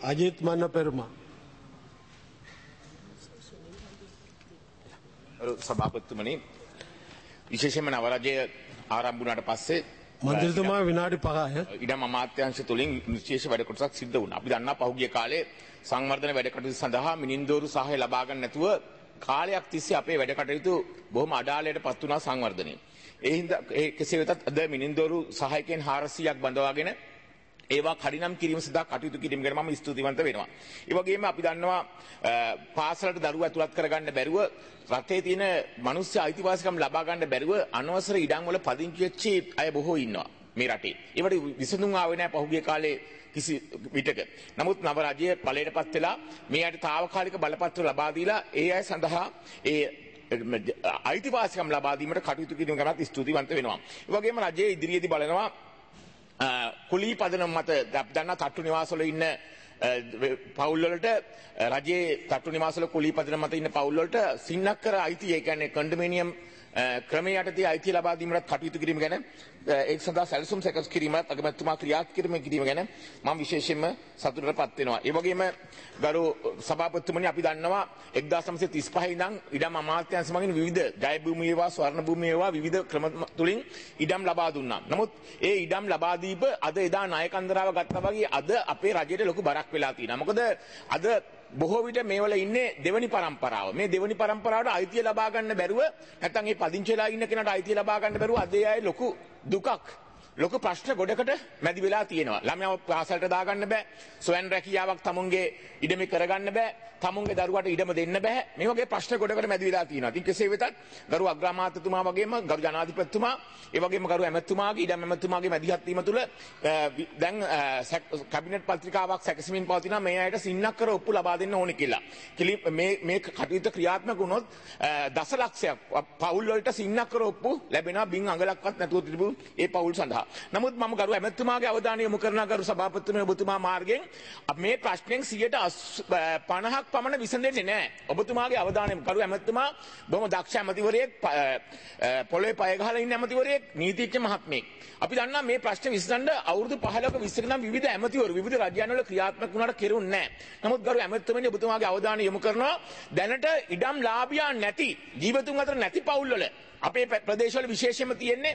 අජිත් මන්න පෙරුමා. සභාපතිතුමනි විශේෂයෙන්ම නවරජය ආරම්භ වුණාට පස්සේ මන්ත්‍රීතුමා විනාඩි 5යි. ඉඩම් අමාත්‍යාංශ තුලින් විශේෂ වැඩ කොටසක් සිද්ධ වුණා. අපි දන්නා පහුගිය කාලේ සංවර්ධන වැඩ කටයුතු සඳහා මිනින්දෝරු සහාය ලබා ගන්න නැතුව කාලයක් තිස්සේ අපේ වැඩ කටයුතු බොහොම අඩාලයට පත් වුණා සංවර්ධනය. ඒ හින්දා කෙසේ වෙතත් අද මිනින්දෝරු සහායකයන් 400ක් බඳවාගෙන ඒවා කඩිනම් කිරීම සඳහා කටයුතු කිරීම ගැන මම ස්තුතිවන්ත වෙනවා. ඒ වගේම අපි දන්නවා පාසලට දරුවෝ ඇතුළත් කරගන්න බැරුව රටේ තියෙන මිනිස්සු අයිතිවාසිකම් ලබා ගන්න බැරුව අනවසර ඉඩම් වල පදිංචි වෙච්ච අය බොහෝ ඉන්නවා මේ රටේ. ඒවට විසඳුම් ආවේ නැහැ පහුගිය කාලේ කිසි විටක. නමුත් නව රජය ඵලයටපත් වෙලා මේ අයට తాවකාලික බලපත්‍ර ලබා දීලා ඒ අය සඳහා ඒ අයිතිවාසිකම් ලබා දීමට කටයුතු කිරීම ගැනත් ස්තුතිවන්ත වෙනවා. ඒ වගේම රජයේ ඉදිරියේදී බලනවා කුලී පදනම මත දන්නා තට්ටු නිවාසවල ඉන්න පවුල් වලට රජයේ තට්ටු නිවාසවල කුලී පදනම මත ඉන්න පවුල් වලට සින්නක්කර අයිතිය ඒ කියන්නේ කන්ඩෝමිනියම් ක්‍රමයේ යටතේ අයිතිය ලබා දීමට කටයුතු කිරීම ගැන ඒක සඳහා සැලසුම් සකස් කිරීමත් අගමැතිතුමා ක්‍රියාත්මක කිරීම ගැන මම විශේෂයෙන්ම සතුටටපත් වෙනවා. ඒ වගේම ගරු සභාපතිතුමනි අපි දන්නවා 1935 ඉඳන් ඉඩම් අමාත්‍යාංශ මගින් විවිධ ජය භූමිය වේවා ස්වර්ණ භූමිය වේවා විවිධ ක්‍රම තුලින් ඉඩම් ලබා දුන්නා. නමුත් ඒ ඉඩම් ලබා දීප අද එදා ණයකන්දරාව ගත්තා වගේ අද අපේ රජයට ලොකු බරක් වෙලා තියෙනවා. මොකද අද බොහෝ විට මේවල ඉන්නේ දෙවනි පරම්පරාව. මේ දෙවනි පරම්පරාවට අයිතිය ලබා ගන්න බැරුව නැත්නම් මේ පදිංචි වෙලා ඉන්න කෙනාට අයිතිය ලබා ගන්න බැරුව අද ඒ අය ලොකු දුකක් ලොකු ප්‍රශ්න ගොඩකට මැදි වෙලා තියෙනවා. ළමයාව පාසලට දාගන්න බෑ. සොයන් රැකියාවක් තමුන්ගේ ඉඩමේ කරගන්න බෑ. තමුන්ගේ දරුවාට ඉඩම දෙන්න බෑ. මේ වගේ ප්‍රශ්න ගොඩකට මැදි වෙලා තියෙනවා. ඉතින් කෙසේ වෙතත් ගරු අග්‍රාමාත්‍යතුමා වගේම ගරු ජනාධිපතිතුමා ඒ වගේම ගරු ඇමතුමාගේ ඉඩම් ඇමතුමාගේ මැදිහත් වීම තුළ දැන් කැබිනට් පත්‍රිකාවක් සැකසීමෙන් පවතිනවා මේ අයට සින්නක්කර ඔප්පු ලබා දෙන්න ඕනේ කියලා. මේ කටයුතු ක්‍රියාත්මක වුණොත් දසලක්ෂයක් පවුල් වලට සින්නක්කර ඔප්පු ලැබෙනවා බින් අඟලක්වත් නැතුව තිබු ඒ පවුල් සඳහා. නමුත් මම ගරු ඇමතුමාගේ අවධානය යොමු කරන ගරු සභාපතිතුමනි ඔබතුමා මාර්ගයෙන් මේ ප්‍රශ්නෙන් 50ක් පමණ විසඳෙන්නේ නැහැ. ඔබතුමාගේ අවධානය ගරු ඇමතුමා බොහොම දක්ෂ ඇමතිවරයෙක් පොළොවේ පය ගහලා ඉන්න ඇමතිවරයෙක් නීතිඥ මහත්මයෙක්. අපි දන්නා මේ ප්‍රශ්න විසඳන්න අවුරුදු 15ක 20ක නම් විවිධ ඇමතිවරු විවිධ රජයන් වල ක්‍රියාත්මක වුණාට කෙරුන්නේ නැහැ. නමුත් ගරු ඇමතුමනි ඔබතුමාගේ අවධානය යොමු කරනවා දැනට ඉඩම් ලාභියා නැති ජීවතුන් අතර නැති පවුල් වල අපේ ප්‍රදේශවල විශේෂයෙන්ම තියෙන්නේ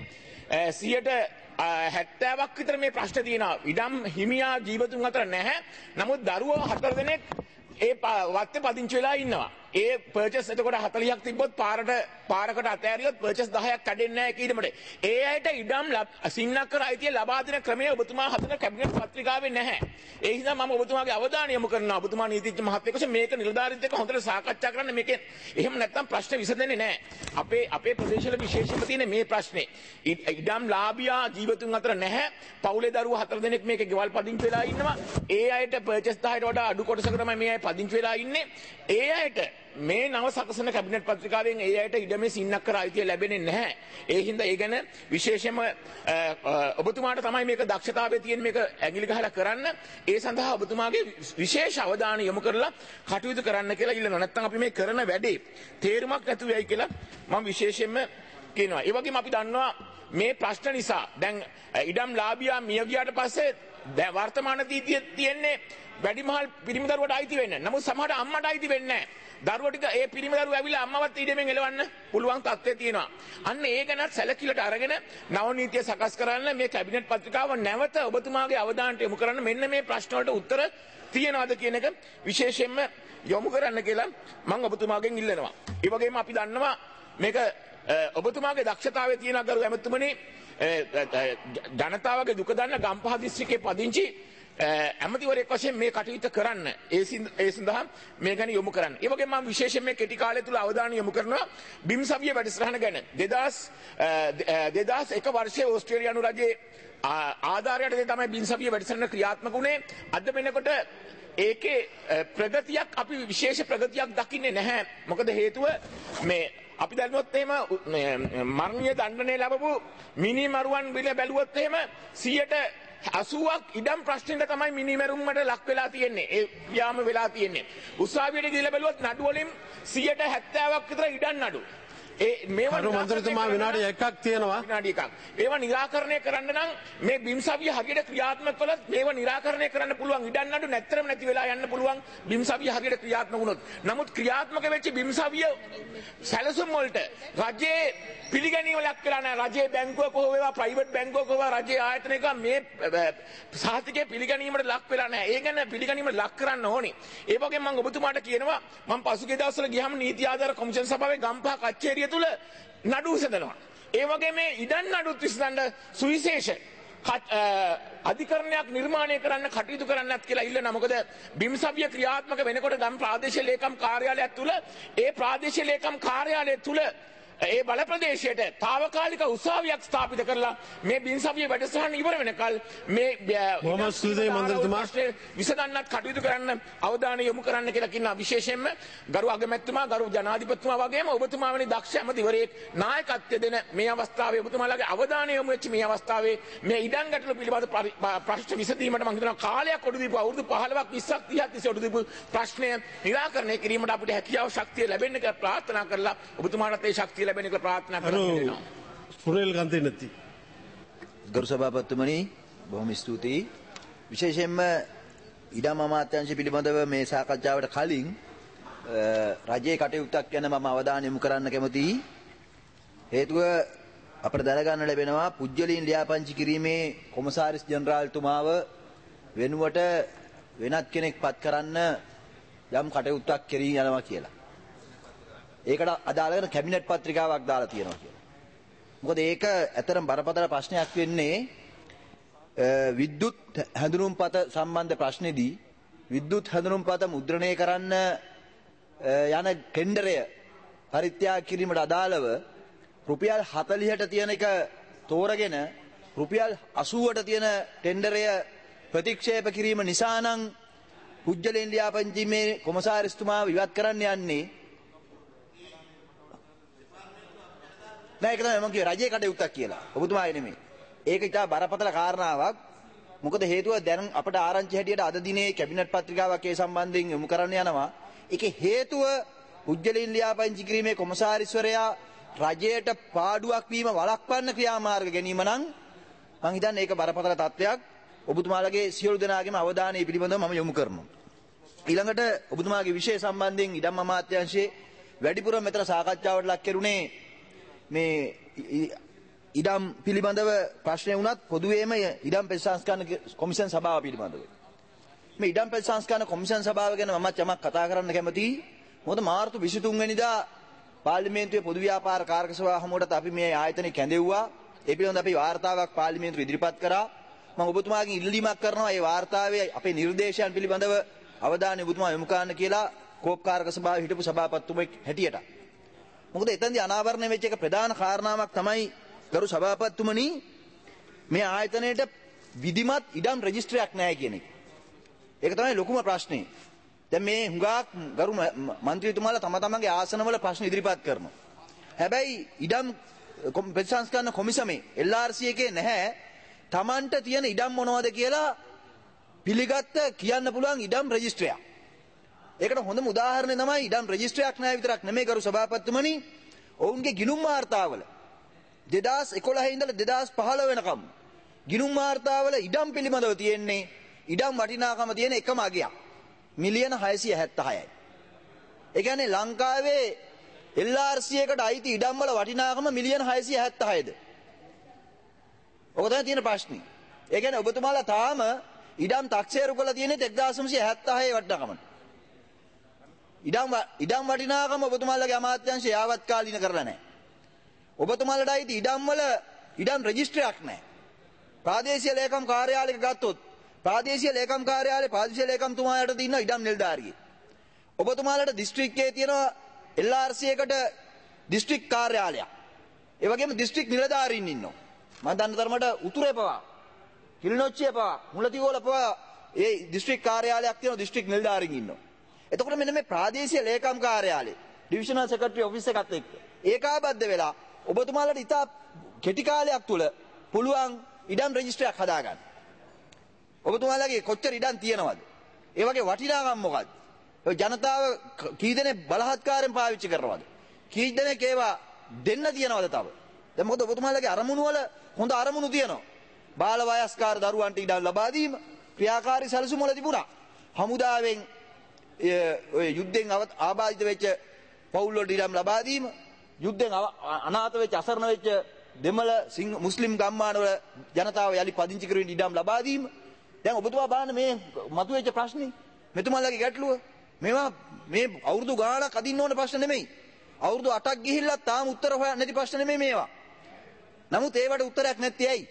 70ක් විතර මේ ප්‍රශ්න තියෙනවා. ඉඩම් හිමියා ජීවතුන් අතර නැහැ. නමුත් දරුවෝ 4 දෙනෙක් ඒ වත්තේ පදිංචි වෙලා ඉන්නවා. ඒ පර්චස් එතකොට 40ක් තිබ්බොත් පාරකට අතෑරියොත් පර්චස් 10ක් කැඩෙන්නේ නැහැ කීඩමට. ඒ අයට ඉඩම් සින්නක්කර අයිතිය ලබා දෙන ක්‍රමය ඔබතුමා හදන කැබිනට් පත්‍රිකාවේ නැහැ. ඒ නිසා මම ඔබතුමාගේ අවධානය යොමු කරනවා. ඔබතුමා නීතිඥ මහත්මයෙක් වශයෙන් මේක නිලධාරීන්ට එක්ක හොඳට සාකච්ඡා කරන්න මේකෙන්. එහෙම නැත්නම් ප්‍රශ්න විසඳෙන්නේ නැහැ. අපේ ප්‍රදේශවල විශේෂයෙන්ම තියෙන මේ ප්‍රශ්නේ. ඉඩම් ලාභියා ජීවතුන් අතර නැහැ. පවුලේ දරුවෝ 4 දෙනෙක් මේකේ ගෙවල් පදිංචි වෙලා ඉන්නවා. ඒ අයට පර්චස් 10ට වඩා අඩු කොටසක තමයි මේ අය පදිංචි වෙලා ඉන්නේ. ඒ අයට මේ නව සකසන කැබිනට් පත්‍රිකාවෙන් ඒ අයට ඉඩමේ සින්නක්කර අයිතිය ලැබෙන්නේ නැහැ. ඒ හින්දා ඒ ගැන විශේෂයෙන්ම ඔබතුමාට තමයි මේක දක්ෂතාවය තියෙන මේක ඇඟිලි ගහලා කරන්න. ඒ සඳහා ඔබතුමාගේ විශේෂ අවධානය යොමු කරලා කටයුතු කරන්න කියලා ඉල්ලනවා. නැත්නම් අපි මේ කරන වැඩේ තේරුමක් නැතුව යයි කියලා මම විශේෂයෙන්ම කියනවා. ඒ වගේම අපි දන්නවා මේ ප්‍රශ්න නිසා දැන් ඉඩම් ලාභියා මිය ගියාට පස්සේ වර්තමාන තීතිය තියෙන්නේ වැඩිමහල් පිරිමි දරුවට අයිති වෙන්නේ. නමුත් සමහරට අම්මට අයිති වෙන්නේ නැහැ. දරුවෝ ටික ඒ පිරිමි දරුවෝ ඇවිල්ලා අම්මවත් ඊඩමෙන් එලවන්න පුළුවන් තත්ත්වය තියෙනවා. අන්න ඒ ගැනත් සැලකිලිට අරගෙන නව නීතිය සකස් කරන්න මේ කැබිනට් පත්‍රිකාව නැවත ඔබතුමාගේ අවධානයට යොමු කරන්න මෙන්න මේ ප්‍රශ්න වලට උත්තර තියෙනවද කියන එක විශේෂයෙන්ම යොමු කරන්න කියලා මම ඔබතුමාගෙන් ඉල්ලනවා. ඒ වගේම අපි දන්නවා මේක ඔබතුමාගේ දක්ෂතාවය තියෙන ගරු ඇමතුමනි ජනතාවගේ දුක දන්න ගම්පහ දිස්ත්‍රික්කයේ පදිංචි ඇමතිවරයෙක් වශයෙන් මේ කටයුතු කරන්න ඒ සඳහා මේ ගැන යොමු කරන්න. ඒ වගේම මම විශේෂයෙන් මේ කෙටි කාලය තුල අවධානය යොමු කරනවා බිම් සවිය වැඩසටහන ගැන. 2001 වර්ෂයේ ඕස්ට්‍රේලියානු රජයේ ආධාරයට තමයි බිම් සවිය වැඩසටහන ක්‍රියාත්මක වුණේ. අද වෙනකොට ඒකේ ප්‍රගතියක් අපි විශේෂ ප්‍රගතියක් දකින්නේ නැහැ. මොකද හේතුව මේ අපි දැනුවත් එහෙම මරණීය දඬුවම් ලැබපු මිනිමරුවන් බිල බැලුවොත් එහෙම 80ක් ඉඩම් ප්‍රශ්නෙට තමයි මිනිමරුම්මට ලක් වෙලා තියෙන්නේ. ඒ යාම වෙලා තියෙන්නේ. උසාවියට ගිහලා බැලුවොත් නඩු වලින් 70ක් විතර ඉඩම් නඩු. කරු මන්ත්‍රීතුමා විනාඩි 1ක් තියෙනවා. විනාඩි 1ක්. ඒවා निराකරණය කරන්න නම් මේ බිම්සවිය හරියට ක්‍රියාත්මක කළොත් මේවා निराකරණය කරන්න පුළුවන්. ඉඩම් නඩු නැත්තරම නැති වෙලා යන්න පුළුවන් බිම්සවිය හරියට ක්‍රියාත්මක වුණොත්. නමුත් ක්‍රියාත්මක වෙච්ච බිම්සවිය සැලසුම් වලට රජයේ පිළිගැනීම ලක් කරලා නැහැ. රජයේ බැංකුවක හෝ වේවා ප්‍රයිවට් බැංකුවක හෝ රජයේ ආයතනයක මේ සාහිතිකයේ පිළිගැනීමට ලක් වෙලා නැහැ. ඒ ගැන පිළිගැනීමට ලක් කරන්න ඕනේ. ඒ වගේම මම ඔබතුමාට කියනවා මම පසුගිය දවස්වල ගියාම නීති ආධාර කොමිෂන් සභාවේ ගම්පහ කච්චේරිය තුල නඩු විසඳනවා. ඒ වගේම මේ ඉඩම් නඩුත් විසඳන්න සුවිශේෂ අධිකරණයක් නිර්මාණය කරන්න කටයුතු කරන්නත් කියලා ඉල්ලනවා. මොකද බිම්සවිය ක්‍රියාත්මක වෙනකොට ගම් ප්‍රාදේශීය ලේකම් කාර්යාලයක් තුල ඒ ප්‍රාදේශීය ලේකම් කාර්යාලය තුල ඒ බල ප්‍රදේශයට తాවකාලික උසාවියක් ස්ථාපිත කරලා මේ බිම්සවිය වැඩසටහන ඉවර වෙනකල් මේ මොහොමඩ් සුදේ මන්ත්‍රීතුමා විසඳන්නත් කටයුතු කරන්න අවධානය යොමු කරන්න කියලා කියනවා. විශේෂයෙන්ම ගරු අගමැතිතුමා ගරු ජනාධිපතිතුමා වගේම ඔබතුමා වැනි දක්ෂ ඇමතිවරයෙක් නායකත්වය දෙන මේ අවස්ථාවේ ඔබතුමාලාගේ අවධානය යොමු වෙච්ච මේ අවස්ථාවේ මේ ඉඩම් ගැටළු පිළිබඳ ප්‍රශ්න විසඳීමට මම හිතනවා කාලයක් ඔඩු දීපු අවුරුදු 15ක් 20ක් 30ක් තිස්සේ ඔඩු දීපු ප්‍රශ්නය निराකරණය කිරීමට අපිට හැකියාව ශක්තිය ලැබෙන්න කියලා ප්‍රාර්ථනා කරලා ඔබතුමාට ඒ ශක්තිය ලැබෙන්න කියලා ප්‍රාර්ථනා කරනවා. සුනිල් ගන්තිනති. ගරු සභාපතිතුමනි බොහොම ස්තුතියි. විශේෂයෙන්ම ඉඩම් අමාත්‍යාංශය පිළිබඳව මේ සාකච්ඡාවට කලින් රජයේ කටයුත්තක් ගැන මම අවධානය යොමු කරන්න කැමතියි. හේතුව අපිට දැනගන්න ලැබෙනවා පුජ්‍යලීන් ලියාපදිංචි කිරීමේ කොමසාරිස් ජෙනරාල්තුමාව වෙනුවට වෙනත් කෙනෙක් පත් කරන්න යම් කටයුත්තක් කෙරී යනවා කියලා. ඒකට අදාළ වෙන කැබිනට් පත්‍රිකාවක් දාලා තියෙනවා කියලා. මොකද ඒක ඇතරම් බරපතල ප්‍රශ්නයක් වෙන්නේ විද්‍යුත් හැඳුනුම්පත සම්බන්ධ ප්‍රශ්නේදී විද්‍යුත් හැඳුනුම්පත මුද්‍රණය කරන්න යන ටෙන්ඩරය පරිත්‍යාග කිරීමට අදාළව රුපියල් 40ට තියෙන එක තෝරගෙන රුපියල් 80ට තියෙන ටෙන්ඩරය ප්‍රතික්ෂේප කිරීම නිසා නම් පුජ්‍යලීන් ලියාපදිංචි මේ කොමසාරිස්තුමාව ඉවත් කරන්න යන්නේ නෑ. ඒක තමයි මම කියේ රජයේ කටයුත්තක් කියලා. ඔබතුමාගේ නෙමෙයි. ඒක ඉතා බරපතල කාරණාවක්. මොකද හේතුව දැන් අපට ආරංචි හැටියට අද දිනේ කැබිනට් පත්‍රිකාවක් ඒ සම්බන්ධයෙන් යොමු කරන්න යනවා. ඒකේ හේතුව පුජ්‍යලීන් ලියාපදිංචි කිරීමේ කොමසාරිස්වරයා රජයට පාඩුවක් වීම වළක්වන්න ක්‍රියාමාර්ග ගැනීම නම් මම හිතන්නේ ඒක බරපතල තත්ත්වයක්. ඔබතුමාලගේ සියලු දෙනාගේම අවධානය පිළිබඳව මම යොමු කරනවා. ඊළඟට ඔබතුමාගේ විෂය සම්බන්ධයෙන් ඉඩම් අමාත්‍යාංශයේ වැඩිපුර මෙතන සාකච්ඡාවට ලක් කෙරුණේ මේ ඉඩම් පිළිබඳව ප්‍රශ්නය වුණත් පොදුවේම ඉඩම් ප්‍රතිසංස්කරණ කොමිෂන් සභාව පිළිබඳව. මේ ඉඩම් ප්‍රතිසංස්කරණ කොමිෂන් සභාව ගැන මමත් යමක් කතා කරන්න කැමතියි. මොකද මාර්තු 23 වෙනිදා පාර්ලිමේන්තුවේ පොදු ව්‍යාපාර කාර්ක සභාව හමුවටත් අපි මේ ආයතනය කැඳෙව්වා. ඒ පිළිබඳව අපි වාර්තාවක් පාර්ලිමේන්තුවේ ඉදිරිපත් කරා. මම ඔබතුමාගෙන් ඉල්ලීමක් කරනවා මේ වාර්තාවේ අපේ නිර්දේශයන් පිළිබඳව අවධානය ඔබතුමා යොමු කරන්න කියලා කෝප් කාර්ක සභාවේ හිටපු සභාපතිතුමෙක් හැටියට. මොකද එතනදී අනාවරණය වෙච්ච එක ප්‍රධාන කාරණාවක් තමයි ගරු සභාපතිතුමනි මේ ආයතනයේට විධිමත් ඉඩම් රෙජිස්ට්‍රියක් නැහැ කියන එක. ඒක තමයි ලොකුම ප්‍රශ්නේ. දැන් මේ හුඟක් ගරු മന്ത്രിතුමාලා තම තමන්ගේ ආසනවල ප්‍රශ්න ඉදිරිපත් කරනවා. හැබැයි ඉඩම් ප්‍රතිසංස්කරණ කොමිසමේ LRC එකේ නැහැ තමන්ට තියෙන ඉඩම් මොනවද කියලා පිළිගත්ත කියන්න පුළුවන් ඉඩම් රෙජිස්ට්‍රියක්. ඒකට හොඳම උදාහරණය තමයි ඉඩම් රෙජිස්ට්‍රියක් නැහැ විතරක් නෙමෙයි ගරු සභාපතිතුමනි ඔවුන්ගේ ගිණුම් වාර්තාවල 2011 ඉඳලා 2015 වෙනකම් ගිණුම් වාර්තාවල ඉඩම් පිළිබඳව තියෙන්නේ ඉඩම් වටිනාකම තියෙන එකම අගයක් මිලියන 676යි. ඒ කියන්නේ ලංකාවේ LRC එකට අයිති ඉඩම් වල වටිනාකම මිලියන 676ද? ඔක තමයි තියෙන ප්‍රශ්නේ. ඒ කියන්නේ ඔබතුමාලා තාම ඉඩම් තාක්ෂේරු කරලා තියෙන්නේ 1976 වටිනාකමට. ඉඩම් වටිනාකම ඔබතුමාලගේ අමාත්‍යාංශය යාවත් කාලීන කරලා නැහැ. ඔබතුමාලට අයිති ඉඩම් වල ඉඩම් රෙජිස්ට්‍රියක් නැහැ. ප්‍රාදේශීය ලේකම් කාර්යාලයක ගත්තොත් ප්‍රාදේශීය ලේකම් කාර්යාලයේ ප්‍රාදේශීය ලේකම්තුමා යටතේ ඉන්න ඉඩම් නිලධාරියෙක්. ඔබතුමාලට දිස්ත්‍රික්කයේ තියෙන LRC එකට දිස්ත්‍රික් කාර්යාලයක්. ඒ වගේම දිස්ත්‍රික් නිලධාරීන් ඉන්නවා. මම දන්න තරමට උතුරේ පවා කිලිනොච්චියේ පවා මුලතිගෝල පවා ඒ දිස්ත්‍රික් කාර්යාලයක් තියෙන දිස්ත්‍රික් නිලධාරීන් ඉන්නවා. එතකොට මෙන්න මේ ප්‍රාදේශීය ලේකම් කාර්යාලය ඩිවිෂනල් සෙක්‍රටරි ඔෆිස් එකත් එක්ක ඒකාබද්ධ වෙලා ඔබතුමාලට ඉතා කෙටි කාලයක් තුල පුළුවන් ඉඩම් රෙජිස්ට්‍රියක් හදාගන්න. ඔබතුමාලගේ කොච්චර ඉඩම් තියෙනවද? ඒ වගේ වටිනාකම් මොකක්ද? ජනතාව කී දෙනෙක් බලහත්කාරයෙන් පාවිච්චි කරනවද? කී දෙනෙක් ඒවා දෙන්න තියනවද තව? දැන් මොකද ඔබතුමාලගේ අරමුණු වල හොඳ අරමුණු තියෙනවා. බාල වයස්කාර දරුවන්ට ඉඩම් ලබා දීම ක්‍රියාකාරී සැලසුම් වල තිබුණා. හමුදාවෙන් ඔය යුද්ධෙන් ආබාධිත වෙච්ච පවුල් වලට ඉඩම් ලබා දීම, යුද්ධෙන් අනාථ වෙච්ච අසරණ වෙච්ච දෙමළ මුස්ලිම් ගම්මාන වල ජනතාව යලි පදිංචි කරමින් ඉඩම් ලබා දීම. දැන් ඔබතුමා බලන්න මේ මතුවෙච්ච ප්‍රශ්නේ මෙතුමාලගේ ගැටලුව මේවා මේ අවුරුදු ගාණක් අදින්න ඕන ප්‍රශ්න නෙමෙයි. අවුරුදු 8ක් ගිහිල්ලා තාම උත්තර හොයන්න නැති ප්‍රශ්න නෙමෙයි මේවා. නමුත් ඒවට උත්තරයක් නැත්තේ ඇයි?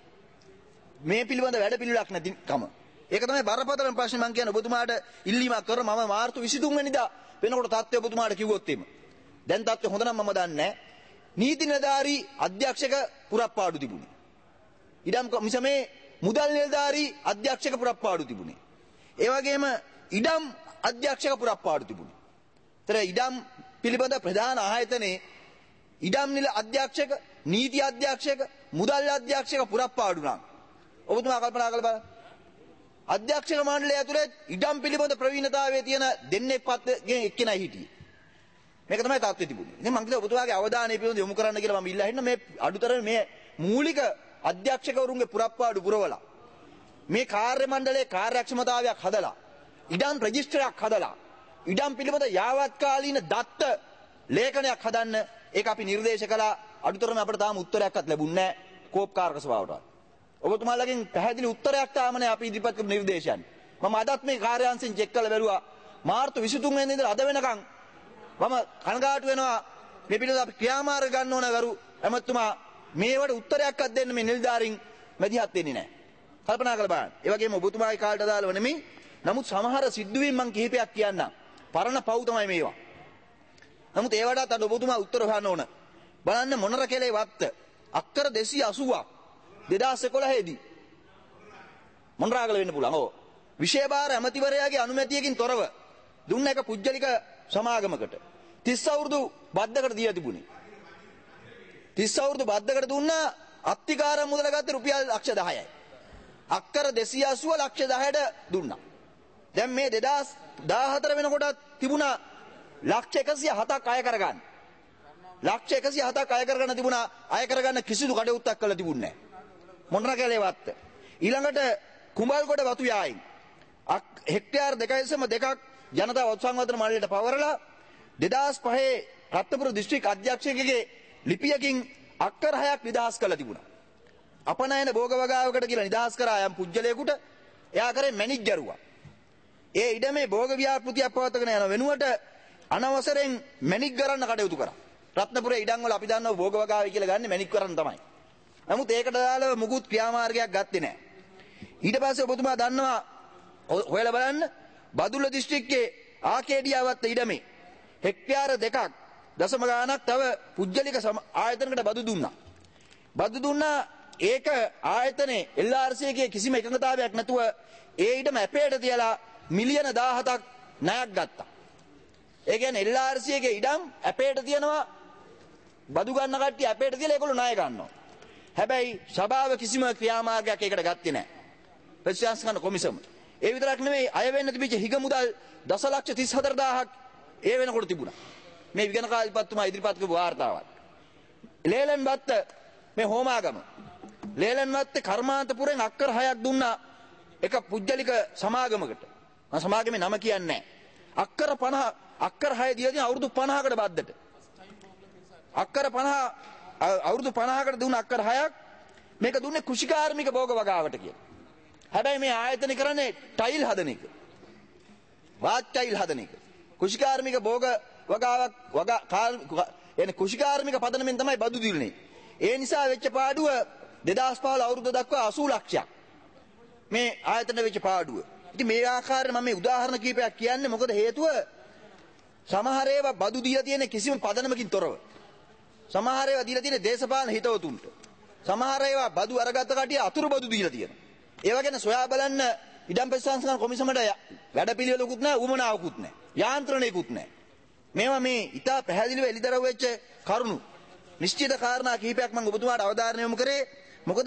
මේ පිළිබඳ වැඩ පිළිවෙලක් නැතිකම. ඒක තමයි බරපතලම ප්‍රශ්නේ. මම කියන්නේ ඔබතුමාට ඉල්ලීමක් කරන මම මාර්තු 23 වෙනිදා වෙනකොට තත්ත්වය ඔබතුමාට කිව්වොත් එimhe. දැන් තත්ත්වය හොඳ නම් මම දන්නේ නැහැ. නීති නිලධාරී අධ්‍යක්ෂක පුරප්පාඩු තිබුණේ. ඉඩම් මිසමේ මුදල් නිලධාරී අධ්‍යක්ෂක පුරප්පාඩු තිබුණේ. ඒ වගේම ඉඩම් අධ්‍යක්ෂක පුරප්පාඩු තිබුණේ. ඒතර ඉඩම් පිළිබඳ ප්‍රධාන ආයතනයේ ඉඩම් නිල අධ්‍යක්ෂක, නීති අධ්‍යක්ෂක, මුදල් අධ්‍යක්ෂක පුරප්පාඩු නම් ඔබතුමා කල්පනා කරලා බලන්න. අධ්‍යක්ෂක මණ්ඩලය ඇතුලේ ඉඩම් පිළිබඳ ප්‍රවීණතාවයේ තියෙන දෙන්නෙක් පත්ගෙන එක්කෙනයි හිටියේ. මේක තමයි තාත්තේ තිබුණේ. ඉතින් මම කිව්වා ඔබතුමාගේ අවධානය පිළිබඳ යොමු කරන්න කියලා මම ඉල්ලා හිටින්න මේ අඩුතරමේ මේ මූලික අධ්‍යක්ෂකවරුන්ගේ පුරප්පාඩු පුරවලා මේ කාර්ය මණ්ඩලයේ කාර්යක්ෂමතාවයක් හදලා ඉඩම් රෙජිස්ටරයක් හදලා ඉඩම් පිළිබඳ යාවත්කාලීන දත්ත ලේඛනයක් හදන්න ඒක අපි නිර්දේශ කළා. අඩුතරමේ අපිට තාම උත්තරයක්වත් ලැබුණේ නැහැ කෝප්කාරක සභාවටවත්. ඔබතුමාලගෙන් පැහැදිලි උත්තරයක් තාම නැහැ අපි ඉදිරිපත් කරපු නිර්දේශයන්. මම අදත් මේ කාර්යාංශයෙන් චෙක් කරලා බැලුවා. මාර්තු 23 වෙනිදා ඉඳලා අද වෙනකන් මම කනගාටු වෙනවා මේ පිළිබඳව අපි ක්‍රියාමාර්ග ගන්න ඕන ගරු එමතුමා මේවට උත්තරයක්වත් දෙන්න මේ නිලධාරීන් මැදිහත් වෙන්නේ නැහැ. කල්පනා කරලා බලන්න. ඒ වගේම ඔබතුමාගේ කාලට අදාළව නෙමෙයි. නමුත් සමහර සිද්ධවීම් මම කිහිපයක් කියන්නම්. පරණ පව් තමයි මේවා. නමුත් ඒවටත් අද ඔබතුමා උත්තර හොයන්න ඕන. බලන්න මොනර කෙලේ වත්ත අක්කර 280ක් 2011 දී මොනරාගල වෙන්න පුළුවන්. ඔව්. විශේෂ භාර ඇමතිවරයාගේ අනුමැතියකින් තොරව දුන්න එක පුජ්‍යලික සමාගමකට 30 අවුරුදු බද්දකට දීලා තිබුණේ. 30 අවුරුදු බද්දකට දුන්නා අත්තිකාරම් මුදල ගත්තේ රුපියල් ලක්ෂ 10යි. අක්කර 280 ලක්ෂ 10ට දුන්නා. දැන් මේ 2014 වෙනකොට තිබුණා ලක්ෂ 107ක් අය කරගන්න. ලක්ෂ 107ක් අය කරගන්න තිබුණා. අය කරගන්න කිසිදු කඩයුත්තක් කළා තිබුණේ නැහැ. මොනර කැලේ වත්ත. ඊළඟට කුඹල්ගොඩ වතු යායින් හෙක්ටයාර් 2.2ක් ජනතා වතු සංවර්ධන මණ්ඩලයට පවරලා 2005 රත්නපුර දිස්ත්‍රික් අධ්‍යක්ෂකගේ ලිපියකින් අක්කර 6ක් නිදහස් කළා තිබුණා. අපනයන භෝග වගාවකට කියලා නිදහස් කරා යම් පුජ්‍යලයකට එයා කරේ මැනිජ්ජරුවා. ඒ ඉඩමේ භෝග ව්‍යාපෘතියක් පවත්වාගෙන යන වෙනුවට අනවසරෙන් මැනික් ගරන්න කටයුතු කරා. රත්නපුරේ ඉඩම් වල අපි දන්නවා භෝග වගාවයි කියලා ගන්න මැනික් කරන්න තමයි. නමුත් ඒකට දාලා මුකුත් ක්‍රියාමාර්ගයක් ගත්තේ නැහැ. ඊට පස්සේ ඔබතුමා දන්නවා හොයලා බලන්න බදුල්ල දිස්ත්‍රික්කයේ ආකේඩියාවත් ඉඩමේ හෙක්ටයාර 2ක් දශම ගාණක් තව පුජ්‍යලික ආයතනකට බදු දුන්නා. බදු දුන්නා ඒක ආයතනේ LRC එකේ කිසිම එකඟතාවයක් නැතුව ඒ ඉඩම අපේට තියලා මිලියන 17ක් ණයක් ගත්තා. ඒ කියන්නේ LRC එකේ ඉඩම් අපේට තියනවා බදු ගන්න කට්ටිය අපේට තියලා ඒගොල්ලෝ ණය ගන්නවා. හැබැයි සභාව කිසිම ක්‍රියාමාර්ගයක් ඒකට ගත්තේ නැහැ. ප්‍රතිශාසන කොමිසම. ඒ විතරක් නෙමෙයි අය වෙන්න තිබිච්ච හිග මුදල් දසලක්ෂ 34000ක් ඒ වෙනකොට තිබුණා. මේ විගණ කාර්යපත්තුමා ඉදිරිපත් කරපු වාර්තාවක්. ලේලන් වත්ත මේ හෝමාගම. ලේලන් වත්තේ කර්මාන්තපුරෙන් අක්කර 6ක් දුන්නා එක පුජ්‍යලික සමාගමකට. මම සමාගමේ නම කියන්නේ නැහැ. අක්කර 50 අක්කර 6 දීලා තියෙන අවුරුදු 50කට බද්දට. අක්කර 50 අවුරුදු 50කට දුන්න අක්කර 6ක් මේක දුන්නේ කෘෂිකාර්මික භෝග වගාවට කියලා. හැබැයි මේ ආයතන කරන්නේ ටයිල් හදන එක. වාත් ටයිල් හදන එක. කෘෂිකාර්මික භෝග වගාවක් එන්නේ කෘෂිකාර්මික පදනමෙන් තමයි බදු දිල්නේ. ඒ නිසා වෙච්ච පාඩුව 2015 අවුරුද්ද දක්වා 80 ලක්ෂයක්. මේ ආයතන වෙච්ච පාඩුව. ඉතින් මේ ආකාරයෙන් මම මේ උදාහරණ කීපයක් කියන්නේ මොකද හේතුව සමහර ඒවා බදු දීලා තියෙන කිසිම පදනමකින් තොරව. සමහර ඒවා දීලා තියෙන දේශපාලන හිතවතුන්ට. සමහර ඒවා බදු අරගත්ත කටිය අතුරු බදු දීලා තියෙනවා. ඒවා ගැන සොයා බලන්න ඉඩම් ප්‍රතිසංස්කරණ කොමිසමට වැඩපිළිවෙලකුත් නැහැ, උවමනාවකුත් නැහැ, යාන්ත්‍රණයකුත් නැහැ. මේවා මේ ඉතා පැහැදිලිව එළිදරව් වෙච්ච කරුණු. නිශ්චිත කාරණා කිහිපයක් මම ඔබතුමාට අවධාරණය යොමු කරේ. මොකද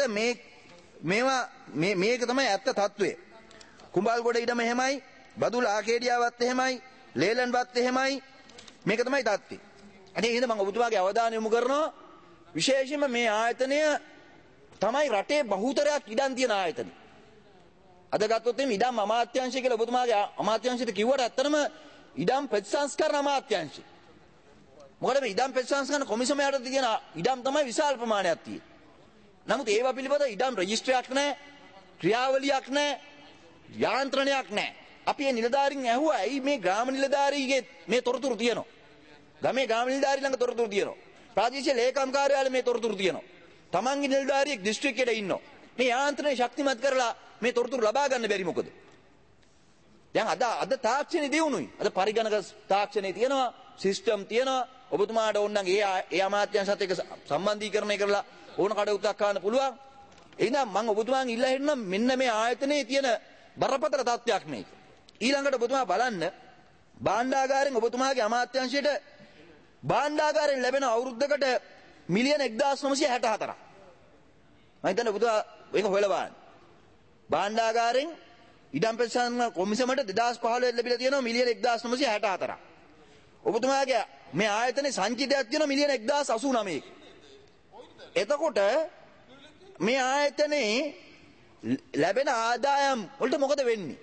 මේක තමයි ඇත්ත తත්වය. කුඹල්ගොඩ ඉඩම එහෙමයි, බදුල ආකේඩියාවත් එහෙමයි, ලේලන්වත් එහෙමයි. මේක තමයි தත්ති. අනේ එහෙනම් මම ඔබතුමාගේ අවධානය යොමු කරනවා විශේෂයෙන්ම මේ ආයතනය තමයි රටේ බහුතරයක් ඉඩම් තියෙන ආයතනය. අද ගත්තොත් එimhe ඉඩම් අමාත්‍යාංශය කියලා ඔබතුමාගේ අමාත්‍යාංශයට කිව්වට ඇත්තටම ඉඩම් ප්‍රතිසංස්කරණ අමාත්‍යාංශය. මොකද මේ ඉඩම් ප්‍රතිසංස්කරණ කොමිසම යටතේ තියෙන ඉඩම් තමයි විශාල ප්‍රමාණයක් තියෙන්නේ. නමුත් ඒවා පිළිබඳව ඉඩම් රෙජිස්ට්‍රියක් නැහැ, ක්‍රියාවලියක් නැහැ, යාන්ත්‍රණයක් නැහැ. අපි මේ නිලධාරීන් ඇහුවා ඇයි මේ ග්‍රාම නිලධාරීගේ මේ තොරතුරු තියෙනවා. ගමේ ග්‍රාම නිලධාරී ළඟ තොරතුරු තියෙනවා. ප්‍රාදේශීය ලේකම් කාර්යාලයේ මේ තොරතුරු තියෙනවා. තමන්ගේ නිලධාරියෙක් දිස්ත්‍රික්කයට ඉන්නවා. මේ යාන්ත්‍රණය ශක්තිමත් කරලා මේ තොරතුරු ලබා ගන්න බැරි මොකද? දැන් අද තාක්ෂණය දියුණුයි. අද පරිගණක තාක්ෂණය තියෙනවා, සිස්ටම් තියෙනවා. ඔබතුමාට ඕන නම් ඒ අමාත්‍යාංශත් එක්ක සම්බන්ධීකරණය කරලා ඕන කඩවුත්තක් ගන්න පුළුවන්. එහෙනම් මම ඔබතුමාගෙන් ඉල්ලා හිටිනම් මෙන්න මේ ආයතනයේ තියෙන බරපතල තත්ත්වයක් මේක. ඊළඟට ඔබතුමා බලන්න භාණ්ඩාගාරයෙන් ඔබතුමාගේ අමාත්‍යාංශයට භාණ්ඩාගාරයෙන් ලැබෙන අවුරුද්දකට මිලියන 1964ක්. මම හිතන්නේ ඔබතුමා ඒක හොයලා බලන්න. භාණ්ඩාගාරයෙන් ඉඩම් ප්‍රතිසංස්කරණ කොමිසමට 2015 ලැබිලා තියෙනවා මිලියන 1964ක්. ඔබතුමාගේ මේ ආයතනයේ සංචිතයක් තියෙනවා මිලියන 1089ක. එතකොට මේ ආයතනයේ ලැබෙන ආදායම් වලට මොකද වෙන්නේ?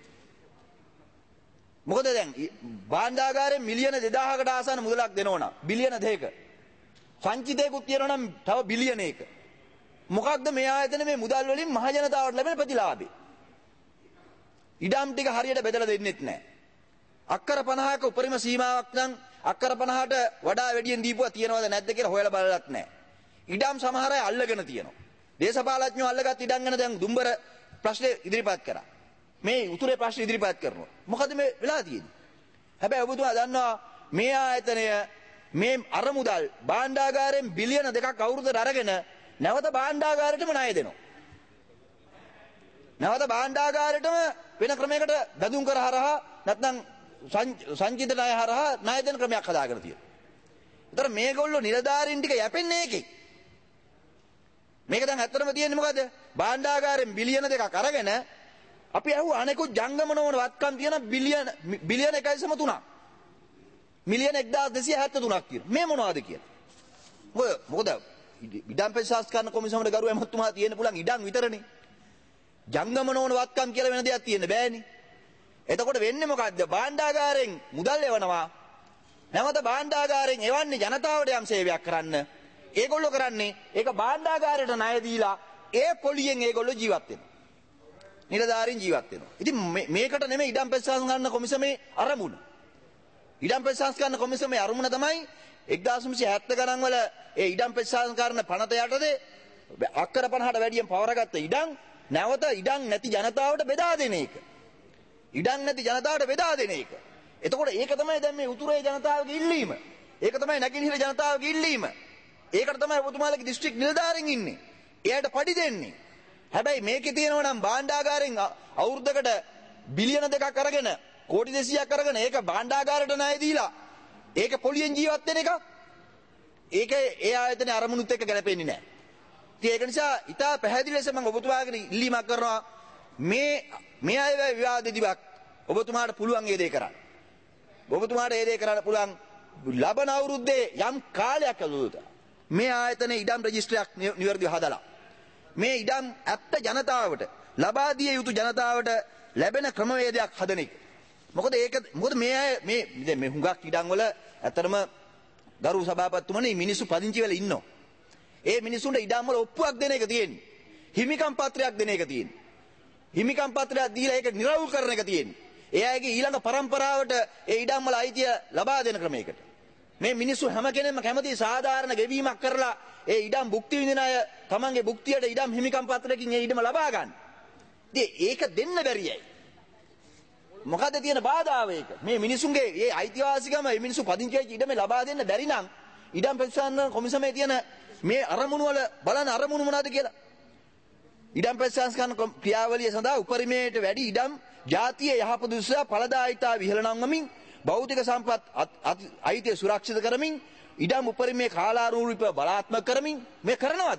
මොකද දැන් භාණ්ඩාගාරයෙන් මිලියන 2000කට ආසන්න මුදලක් දෙනවනම් බිලියන 2ක සංචිතයකුත් තියෙනවා නම් තව බිලියන 1ක මොකක්ද මේ ආයතන මේ මුදල් වලින් මහ ජනතාවට ලැබෙන ප්‍රතිලාභය? ඉඩම් ටික හරියට බෙදලා දෙන්නෙත් නැහැ. අක්කර 50ක උපරිම සීමාවක් නම් අක්කර 50ට වඩා වැඩියෙන් දීපුවා තියනවද නැද්ද කියලා හොයලා බලලත් නැහැ. ඉඩම් සමහර අය අල්ලගෙන තියෙනවා. දේශපාලඥයෝ අල්ලගත් ඉඩම් ගැන දැන් දුම්බර ප්‍රශ්නේ ඉදිරිපත් කරා. මේ උතුරේ ප්‍රශ්න ඉදිරිපත් කරනවා. මොකද මේ වෙලා තියෙන්නේ? හැබැයි ඔබතුමා දන්නවා මේ ආයතනය මේ අරමුදල් භාණ්ඩාගාරයෙන් බිලියන 2ක් අවුරුද්දට අරගෙන නැවත භාණ්ඩාගාරයටම ණය දෙනවා. නැවත භාණ්ඩාගාරයටම වෙන ක්‍රමයකට බැඳුම් කර හරහා නැත්නම් සංචිත ණය හරහා ණය දෙන ක්‍රමයක් හදාගෙන තියෙනවා. ඒතර මේගොල්ලෝ නිලධාරීන් ටික යැපෙන්නේ ඒකේ. මේක දැන් ඇත්තටම තියෙන්නේ මොකද? භාණ්ඩාගාරයෙන් බිලියන 2ක් අරගෙන අපි අහුව අනෙකුත් ජංගම නොවන වත්කම් තියෙන බිලියන 1.3ක්. මිලියන 1273ක් තියෙනවා. මේ මොනවද කියලා? මොකද ඉඩම් ප්‍රතිසංස්කරණ කොමිසමේ ගරු ඇමතුමා තියෙන පුළුවන් ඉඩම් විතරනේ. ජංගම නොවන වත්කම් කියලා වෙන දෙයක් තියෙන්න බෑනේ. එතකොට වෙන්නේ මොකද්ද? භාණ්ඩාගාරයෙන් මුදල් එවනවා. නැවත භාණ්ඩාගාරයෙන් එවන්නේ ජනතාවට යම් සේවයක් කරන්න. ඒගොල්ලෝ කරන්නේ ඒක භාණ්ඩාගාරයට ණය දීලා ඒ පොලියෙන් ඒගොල්ලෝ ජීවත් වෙනවා. නිලධාරීන් ජීවත් වෙනවා. ඉතින් මේකට නෙමෙයි ඉඩම් ප්‍රතිසංස්කරණ කොමිසමේ අරමුණ. ඉඩම් ප්‍රතිසංස්කරණ කොමිසමේ අරමුණ තමයි 1970 ගණන් වල ඒ ඉඩම් ප්‍රතිසංස්කරණ පනත යටතේ අක්කර 50ට වැඩියෙන් පවරගත්ත ඉඩම් නැවත ඉඩම් නැති ජනතාවට බෙදා දෙන එක. ඉඩම් නැති ජනතාවට බෙදා දෙන එක. එතකොට ඒක තමයි දැන් මේ උතුරේ ජනතාවගේ ඉල්ලීම. ඒක තමයි නැගෙනහිර ජනතාවගේ ඉල්ලීම. ඒකට තමයි ඔබතුමාලගේ දිස්ත්‍රික් නිලධාරීන් ඉන්නේ. එයාට පඩි දෙන්නේ. හැබැයි මේකේ තියෙනවා නම් භාණ්ඩාගාරයෙන් අවුරුද්දකට බිලියන 2ක් අරගෙන කෝටි 200ක් අරගෙන ඒක භාණ්ඩාගාරයට ණය දීලා ඒක පොලියෙන් ජීවත් වෙන එක ඒක ඒ ආයතනයේ අරමුණුත් එක්ක ගැලපෙන්නේ නැහැ. ඉතින් ඒක නිසා ඉතා පැහැදිලි ලෙස මම ඔබතුමාගෙන් ඉල්ලීමක් කරනවා මේ අය විවාදෙදිවක් ඔබතුමාට පුළුවන් ඒ දේ කරන්න. ඔබතුමාට ඒ දේ කරන්න පුළුවන් ලබන අවුරුද්දේ යම් කාලයක් ඇතුළත මේ ආයතනයේ ඉඩම් රෙජිස්ට්‍රියක් නිවැරදිව හදලා මේ ඉඩම් ඇත්ත ජනතාවට ලබා දිය යුතු ජනතාවට ලැබෙන ක්‍රමවේදයක් හදන එක. මොකද මේ හුඟක් ඉඩම් වල ඇත්තටම ගරු සභාපතිතුමනි මිනිස්සු පදිංචි වෙලා ඉන්නවා. ඒ මිනිස්සුන්ට ඉඩම් වල ඔප්පුවක් දෙන එක තියෙන්නේ. හිමිකම් පත්‍රයක් දෙන එක තියෙන්නේ. හිමිකම් පත්‍රයක් දීලා ඒක නිරවුල් කරන එක තියෙන්නේ. ඒ අයගේ ඊළඟ පරම්පරාවට ඒ ඉඩම් වල අයිතිය ලබා දෙන ක්‍රමයකට. මේ මිනිස්සු හැම කෙනෙක්ම කැමති සාධාරණ ගෙවීමක් කරලා ඒ ඉඩම් භුක්ති විඳින අය තමන්ගේ භුක්තියට ඉඩම් හිමිකම් පත්‍රයකින් ඒ ඉඩම ලබා ගන්න. ඉතින් ඒක දෙන්න බැරියයි. මොකද තියෙන බාධාව ඒක? මේ මිනිසුන්ගේ මේ අයිතිවාසිකම මේ මිනිස්සු පදිංචි වෙච්ච ඉඩම ලබා දෙන්න බැරි නම් ඉඩම් ප්‍රතිසංස්කරණ කොමිසමේ තියෙන මේ අරමුණු වල බලන අරමුණු මොනවද කියලා? ඉඩම් ප්‍රතිසංස්කරණ ක්‍රියාවලිය සඳහා උපරිමයට වැඩි ඉඩම් ජාතිය යහපත උදෙසා ඵලදායීතාව ඉහළ නංවමින් භෞතික සම්පත් අයිතිය සුරක්ෂිත කරමින් ඉඩම් උපරිමයේ කාලානුරූපව බලාත්මක කරමින් මේ කරනවද?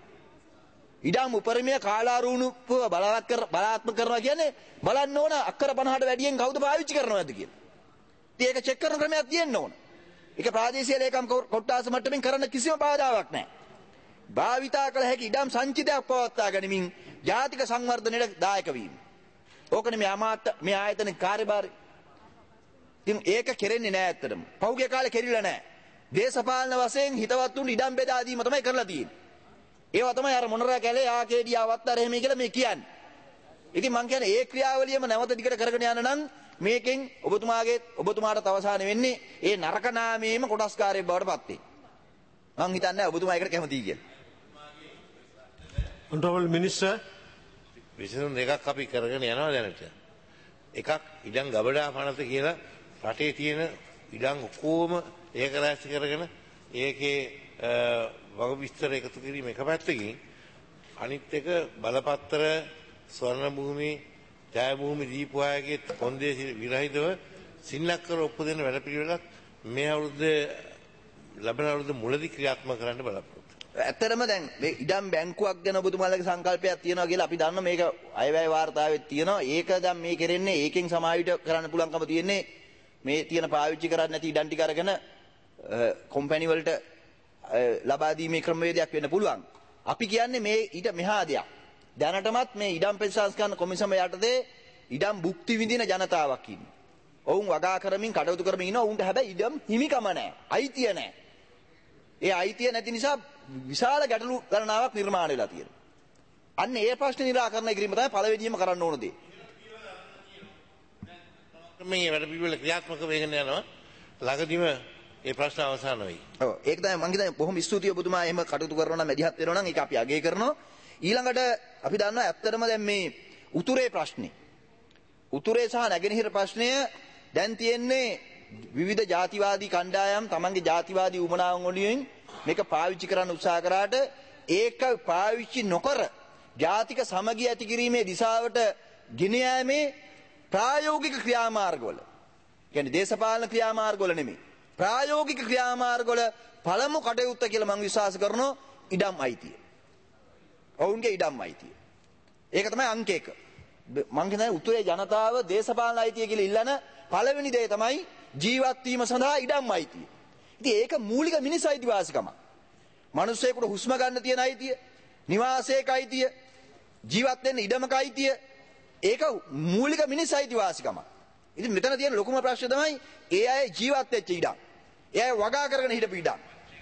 ඉඩම් උපරිමයේ කාලානුරූපව බලාත්මක කරනවා කියන්නේ බලන්න ඕන අක්කර 50ට වැඩියෙන් කවුද පාවිච්චි කරනවද කියලා. ඉතින් ඒක චෙක් කරන ක්‍රමයක් තියෙන්න ඕන. ඒක ප්‍රාදේශීය ලේකම් කොට්ටාස මට්ටමින් කරන්න කිසිම බාධාවක් නැහැ. භාවිතා කළ හැකි ඉඩම් සංචිතයක් පවත්වා ගැනීමෙන් ජාතික සංවර්ධනයට දායක වීම. ඕකනේ මේ ආයතන කාර්යභාරය. ඉතින් ඒක කෙරෙන්නේ නැහැ ඇත්තටම. පහුගිය කාලේ කෙරිලා නැහැ. දේශපාලන වශයෙන් හිතවත් උන් ඉඩම් බෙදා දීම තමයි කරලා තියෙන්නේ. ඒවා තමයි අර මොනරා කැලේ ආකේඩියා වත්තර එහෙම කියලා මේ කියන්නේ. ඉතින් මං කියන්නේ ඒ ක්‍රියාවලියම නැවත දිගට කරගෙන යන නම් මේකෙන් ඔබතුමාට අවසාන වෙන්නේ ඒ නරක නාමයේම කොටස්කාරයෙක් බවට පත් වෙයි. මං හිතන්නේ ඔබතුමා ඒකට කැමතියි කියලා. Honorable Minister. විසඳුම් දෙකක් අපි කරගෙන යනවා දැනට. එකක් ඉඩම් ගබඩා පනත කියලා රටේ තියෙන ඉඩම් ඔක්කොම ඒක රැස්ති කරගෙන ඒකේ වග විස්තර එකතු කිරීම එක පැත්තකින් අනිත් එක බලපත්‍ර ස්වර්ණ භූමි ජය භූමි දීපු අයගේ කොන්දේසි විරහිතව සින්නක්කර ඔප්පු දෙන වැඩපිළිවෙලක් මේ අවුරුද්දේ ලබන අවුරුද්ද මුලදී ක්‍රියාත්මක කරන්න බලාපොරොත්තු. ඇත්තටම දැන් මේ ඉඩම් බැංකුවක් ගැන ඔබතුමාලගේ සංකල්පයක් තියෙනවා කියලා අපි දන්නවා. මේක අයවැය වාර්තාවෙත් තියෙනවා. ඒක දැන් මේ කෙරෙන්නේ ඒකෙන් සමාවිත කරන්න පුළුවන්කම තියෙන්නේ මේ තියෙන පාවිච්චි කරන්නේ නැති ඉඩම් ටික අරගෙන කම්පැනි වලට ලබා දීමේ ක්‍රමවේදයක් වෙන්න පුළුවන්. අපි කියන්නේ මේ ඊට මෙහා දෙයක්. දැනටමත් මේ ඉඩම් ප්‍රතිසංස්කරණ කොමිසම යටතේ ඉඩම් භුක්ති විඳින ජනතාවක් ඉන්නේ. ඔවුන් වගා කරමින් කටයුතු කරමින් ඉන්නවා. උන්ට හැබැයි ඉඩම් හිමිකම නැහැ. අයිතිය නැහැ. ඒ අයිතිය නැති නිසා විශාල ගැටලු ගණනාවක් නිර්මාණය වෙලා තියෙනවා. අන්න ඒ ප්‍රශ්න निराකරණය කිරීම තමයි පළවෙනියම කරන්න ඕන දේ. මේ වැඩපිළිවෙල ක්‍රියාත්මක වෙගෙන යනවා. ළඟදිම ඒ ප්‍රශ්න අවසන් වෙයි. ඔව් ඒක තමයි මම හිතන්නේ බොහොම ස්තුතියි ඔබතුමා එහෙම කටයුතු කරනවා නම් මැදිහත් වෙනවා නම් ඒක අපි අගය කරනවා. ඊළඟට අපි දන්නවා ඇත්තටම දැන් මේ උතුරේ ප්‍රශ්නේ. උතුරේ සහ නැගෙනහිර ප්‍රශ්නය දැන් තියෙන්නේ විවිධ ජාතිවාදී කණ්ඩායම් තමන්ගේ ජාතිවාදී උමනාවන් වලින් මේක පාවිච්චි කරන්න උත්සාහ කරාට ඒක පාවිච්චි නොකර ජාතික සමගිය ඇති කිරීමේ දිශාවට ගෙන යාමේ ප්‍රායෝගික ක්‍රියාමාර්ගවල කියන්නේ දේශපාලන ක්‍රියාමාර්ගවල නෙමෙයි ප්‍රායෝගික ක්‍රියාමාර්ගවල පළමු කටයුත්ත කියලා මම විශ්වාස කරනවා ඉඩම් අයිතිය. ඔවුන්ගේ ඉඩම් අයිතිය. ඒක තමයි අංක 1. මම කියන්නේ උතුරේ ජනතාව දේශපාලන අයිතිය කියලා ඉල්ලන පළවෙනි දේ තමයි ජීවත් වීම සඳහා ඉඩම් අයිතිය. ඉතින් ඒක මූලික මිනිස් අයිතිවාසිකම. මිනිස්සෙකුට හුස්ම ගන්න තියෙන අයිතිය, නිවාසයක අයිතිය, ජීවත් වෙන්න ඉඩමක අයිතිය, ඒක මූලික මිනිස් අයිතිවාසිකම. ඉතින් මෙතන තියෙන ලොකුම ප්‍රශ්නේ තමයි ඒ අය ජීවත් වෙච්ච ඉඩම්. ඒ අය වගා කරගෙන හිටපු ඉඩම්.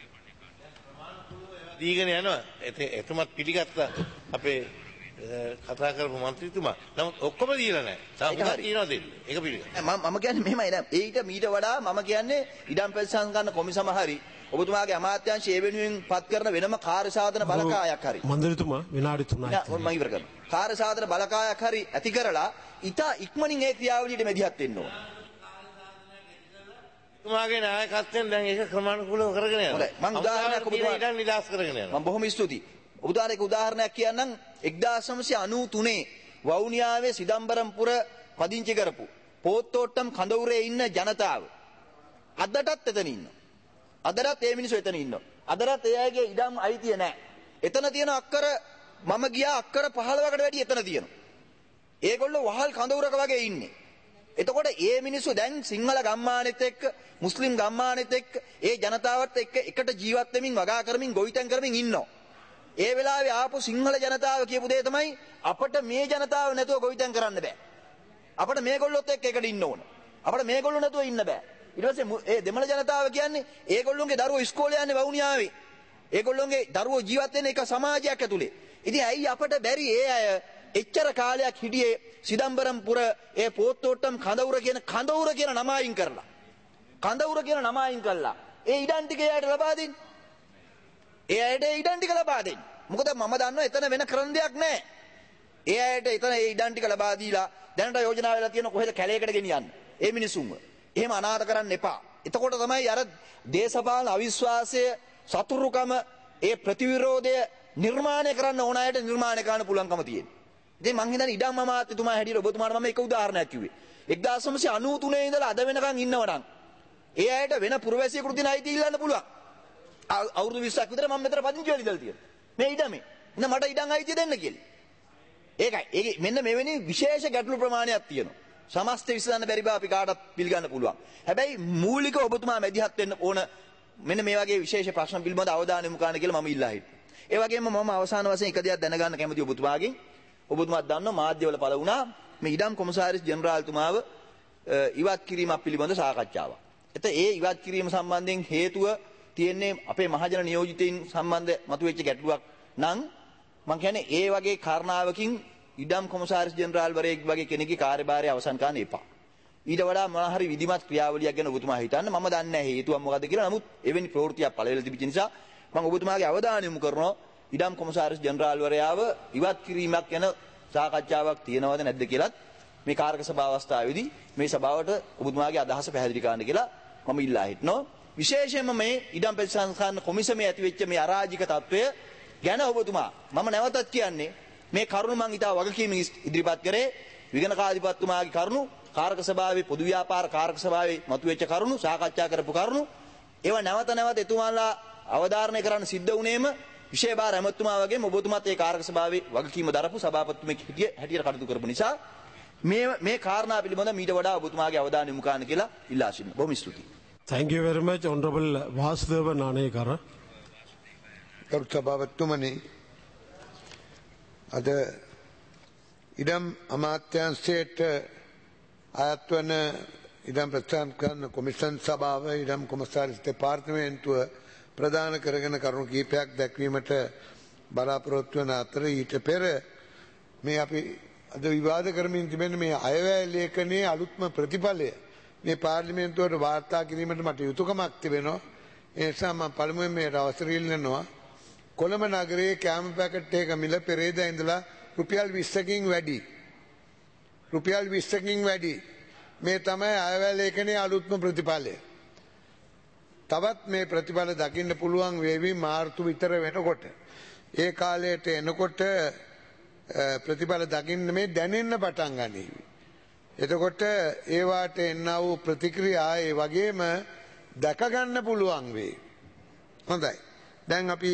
දීගෙන යනවා. එතුමත් පිළිගත්ත අපේ කතා කරපු මන්ත්‍රීතුමා. නමුත් ඔක්කොම දීලා නැහැ. තාම තියෙනවා දෙන්න. ඒක පිළිගන්න. මම කියන්නේ මෙහෙමයි නෑ. ඊට මීට වඩා මම කියන්නේ ඉඩම් ප්‍රතිසංස්කරණ කොමිසම හරි ඔබතුමාගේ අමාත්‍යාංශ ඒ වෙනුවෙන් පත් කරන වෙනම කාර්ය සාධන බලකායක් හරි. මන්ත්‍රීතුමා විනාඩි 3යි. මම ඉවර කරනවා. කාර්ය සාධන බලකායක් හරි ඇති කරලා ඉතා ඉක්මනින් ඒ ක්‍රියාවලියට මැදිහත් වෙන්න ඕන. තුමාගේ නායකත්වයෙන් දැන් ඒක ක්‍රමානුකූලව කරගෙන යනවා. මම උදාහරණයක් ඔබතුමාට ඉඩම් නිදාස් කරගෙන යනවා. මම බොහොම ස්තුතියි. උදාහරණයක් කියන්නම් 1993 වවුනියාවේ සිදම්බරම්පුර පදිංචි කරපු පෝත්තෝට්ටම් කඳවුරේ ඉන්න ජනතාව අදටත් එතන ඉන්නවා. අදටත් ඒ මිනිස්සු එතන ඉන්නවා. අදටත් ඒ අයගේ ඉඩම් අයිතිය නැහැ. එතන තියෙන අක්කර මම ගියා අක්කර 15කට වැඩි එතන තියෙනවා. ඒගොල්ලෝ වහල් කඳවුරක වගේ ඉන්නේ. එතකොට ඒ මිනිස්සු දැන් සිංහල ගම්මානෙත් එක්ක මුස්ලිම් ගම්මානෙත් එක්ක ඒ ජනතාවත් එක්ක එකට ජීවත් වෙමින් වගා කරමින් ගොවිතැන් කරමින් ඉන්නවා. ඒ වෙලාවේ ආපු සිංහල ජනතාව කියපු දේ තමයි අපිට මේ ජනතාව නැතුව ගොවිතැන් කරන්න බෑ. අපිට මේගොල්ලොත් එක්ක එකට ඉන්න ඕන. අපිට මේගොල්ලෝ නැතුව ඉන්න බෑ. ඊට පස්සේ ඒ දෙමළ ජනතාව කියන්නේ ඒගොල්ලොන්ගේ දරුවෝ ඉස්කෝලේ යන්නේ වවුනියාවේ. ඒගොල්ලොන්ගේ දරුවෝ ජීවත් වෙන එක සමාජයක් ඇතුලේ. ඉතින් ඇයි අපිට බැරි ඒ අය එච්චර කාලයක් හිටියේ සිදම්බරම්පුර ඒ පෝත්තෝට්ටම් කඳවුර කියන නම අයින් කරලා. කඳවුර කියන නම අයින් කළා. ඒ ඉඩම් ටික එයාට ලබා දෙන්න. ඒ අයට ඒ ඉඩම් ටික ලබා දෙන්න. මොකද මම දන්නවා එතන වෙන කරන්න දෙයක් නැහැ. ඒ අයට එතන ඒ ඉඩම් ටික ලබා දීලා දැනට යෝජනා වෙලා තියෙන කොහෙද කැලේකට ගෙනියන්න. ඒ මිනිසුන්ව. එහෙම අනාථ කරන්න එපා. එතකොට තමයි අර දේශපාලන අවිශ්වාසය, සතුරුකම, ඒ ප්‍රතිවිරෝධය නිර්මාණය කරන්න ඕන අයට නිර්මාණය කරන්න පුළුවන්කම තියෙන්නේ. ඉතින් මං හිතන්නේ ඉඩම් අමාත්‍යතුමා හැටියට ඔබතුමාට මම එක උදාහරණයක් කිව්වේ. 1993 ඉඳලා අද වෙනකන් ඉන්නවනම් ඒ අයට වෙන පුරවැසියෙකුට දින අයිති ඉල්ලන්න පුළුවන්. අවුරුදු 20ක් විතර මම මෙතන පදිංචි වෙලා ඉඳලා තියෙනවා. මේ ඉඩමේ. මට ඉඩම් අයිතිය දෙන්න කියලා. ඒකයි. ඒක මෙන්න මෙවැනි විශේෂ ගැටලු ප්‍රමාණයක් තියෙනවා. සමස්ත විසඳන්න බැරි බව අපි කාටත් පිළිගන්න පුළුවන්. හැබැයි මූලික ඔබතුමා මැදිහත් වෙන්න ඕන මෙන්න මේ වගේ විශේෂ ප්‍රශ්න පිළිබඳ අවධානය යොමු කරන්න කියලා මම ඉල්ලා හිටියා. ඒ වගේම මම අවසාන වශයෙන් එක දෙයක් දැනගන්න කැමතියි ඔබතුමාගෙන්. ඔබතුමාත් දන්නවා මාධ්‍යවල පළ වුණා මේ ඉඩම් කොමසාරිස් ජෙනරාල්තුමාව ඉවත් කිරීමක් පිළිබඳ සාකච්ඡාවක්. ඒ ඉවත් කිරීම සම්බන්ධයෙන් හේතුව තියෙන්නේ අපේ මහජන නියෝජිතයින් සම්බන්ධ මතුවෙච්ච ගැටලුවක් නම් මම කියන්නේ ඒ වගේ කාරණාවකින් ඉඩම් කොමසාරිස් ජෙනරාල්වරයෙක් වගේ කෙනෙක්ගේ කාර්යභාරය අවසන් කරන්න එපා. ඊට වඩා මොනවා හරි විධිමත් ක්‍රියාවලියක් ගැන ඔබතුමා හිතන්න. මම දන්නේ නැහැ හේතුව මොකද්ද කියලා. නමුත් එවැනි ප්‍රවෘත්තියක් පළ වෙලා තිබෙච්ච නිසා මම ඔබතුමාගේ අවධානය යොමු කරනවා ඉඩම් කොමසාරිස් ජෙනරාල්වරයාව ඉවත් කිරීමක් ගැන සාකච්ඡාවක් තියෙනවද නැද්ද කියලාත් මේ කාර්ක සභාව අවස්ථාවේදී මේ සභාවට ඔබතුමාගේ අදහස පැහැදිලි කරන්න කියලා මම ඉල්ලා හිටනවා. විශේෂයෙන්ම මේ ඉඩම් ප්‍රතිසංස්කරණ කොමිසමේ ඇතිවෙච්ච මේ අරාජික තත්වය ගැන ඔබතුමා මම නැවතත් කියන්නේ මේ කරුණ මම ඉතා වගකීමෙන් ඉදිරිපත් කරේ විගණකාධිපතිතුමාගේ කරුණු කාර්ක සභාවේ පොදු ව්‍යාපාර කාර්ක සභාවේ මතුවෙච්ච කරුණු සාකච්ඡා කරපු කරුණු ඒවා නැවත එතුමාලා අවධාරණය කරන්න සිද්ධ වුණේම විශේෂ බාර ඇමතුමා වගේම ඔබතුමාත් ඒ කාර්ක සභාවේ වගකීම දරපු සභාපතිතුමෙක් හැටියට කටයුතු කරපු නිසා මේ කාරණා පිළිබඳ මීට වඩා ඔබතුමාගේ අවධානය යොමු කරන්න කියලා ඉල්ලා සිටිනවා. බොහොම ස්තුතියි. Thank you very much, Honorable Vasudeva Nanayekara. ගරු සභාපතිතුමනි, අද ඉඩම් අමාත්‍යාංශයට අයත් වන ඉඩම් ප්‍රතිසංස්කරණ කොමිෂන් සභාව ඉඩම් කොමසාරිස් දෙපාර්තමේන්තුව ප්‍රදාන කරගෙන කරුණු කීපයක් දැක්වීමට බලාපොරොත්තු වන අතර ඊට පෙර මේ අපි අද විවාද කරමින් තිබෙන මේ අයවැය ලේඛනයේ අලුත්ම ප්‍රතිඵලය මේ පාර්ලිමේන්තුවට වාර්තා කිරීමට මට යුතුයකමක් තිබෙනවා. ඒ නිසා මම පළමුවෙන් මේට අවසර ඉල්ලනවා. කොළඹ නගරයේ කෑම පැකට් එක මිල පෙරේදා ඉඳලා රුපියල් 20කින් වැඩි. රුපියල් 20කින් වැඩි. මේ තමයි අයවැය ලේඛනයේ අලුත්ම ප්‍රතිඵලය. තවත් මේ ප්‍රතිඵල දකින්න පුළුවන් වේවි මාර්තු විතර වෙනකොට. ඒ කාලයට එනකොට ප්‍රතිඵල දකින්න මේ දැනෙන්න පටන් ගනීවි. එතකොට ඒවාට එන්නා වූ ප්‍රතික්‍රියා ඒ වගේම දැක ගන්න පුළුවන් වේ. හොඳයි. දැන් අපි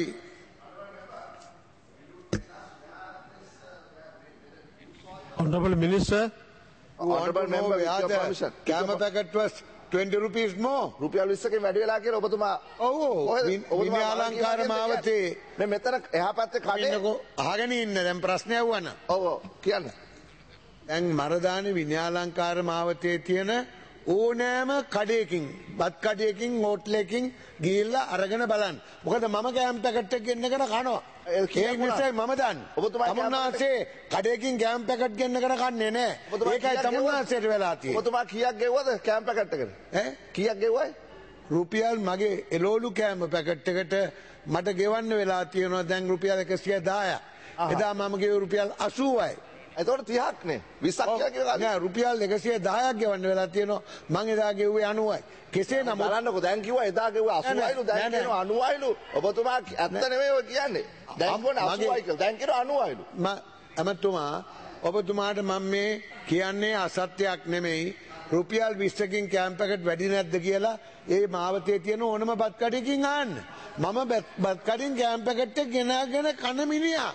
Honorable Minister. Honorable member, කෑම පැකට් was 20 rupees more. රුපියල් 20කින් වැඩි වෙලා කියලා ඔබතුමා විනය අලංකාර මාවතේ මේ මෙතන එහා පැත්තේ කඩේ අහගෙන ඉන්න දැන් ප්‍රශ්නය වුණා. ඔව් කියන්න. දැන් මරදානේ විනය අලංකාර මාවතේ තියෙන ඕනෑම කඩේකින් බත් කඩේකින් හෝටලයකින් ගිහිල්ලා අරගෙන බලන්න. මොකද මම කෑම පැකට් එක ගෙන්නගෙන කනවා. ඒ නිසා මම දන්නේ. තමුන්නාසේ කඩේකින් කෑම පැකට් ගෙන්නගෙන කන්නේ නැහැ. ඒකයි තමුන්නාසේට වෙලා තියෙන්නේ. ඔබතුමා කීයක් ගෙව්වද කෑම පැකට් එකට? කීයක් ගෙව්වයි? රුපියල් මගේ එළවලු කෑම පැකට් එකට මට ගෙවන්න වෙලා තියෙනවා දැන් රුපියල් 110ක්. එදා මම ගෙවුව රුපියල් 80යි. එතකොට 30ක් නේ 20ක් කියලා නෑ රුපියල් 110ක් ගෙවන්න වෙලා තියෙනවා මං එදා ගෙව්වේ 90යි කෙසේ නමුත් බලන්නකෝ දැන් කිව්වා එදා ගෙව්වා 80යිලු දැන් කියනවා 90යිලු ඔබතුමා ඇත්ත නෙමෙයි ඔය කියන්නේ දැන් කොහොනේ 80යි කියලා දැන් කියනවා 90යිලු අමතුමා ඔබතුමාට මම මේ කියන්නේ අසත්‍යයක් නෙමෙයි රුපියල් 20කින් කෑම පැකට් වැඩි නැද්ද කියලා ඒ මාවතේ තියෙන ඕනම බත් කඩේකින් ආන්න මම බත් කඩෙන් කෑම පැකට් එක ගෙනාගෙන කන මිනිහා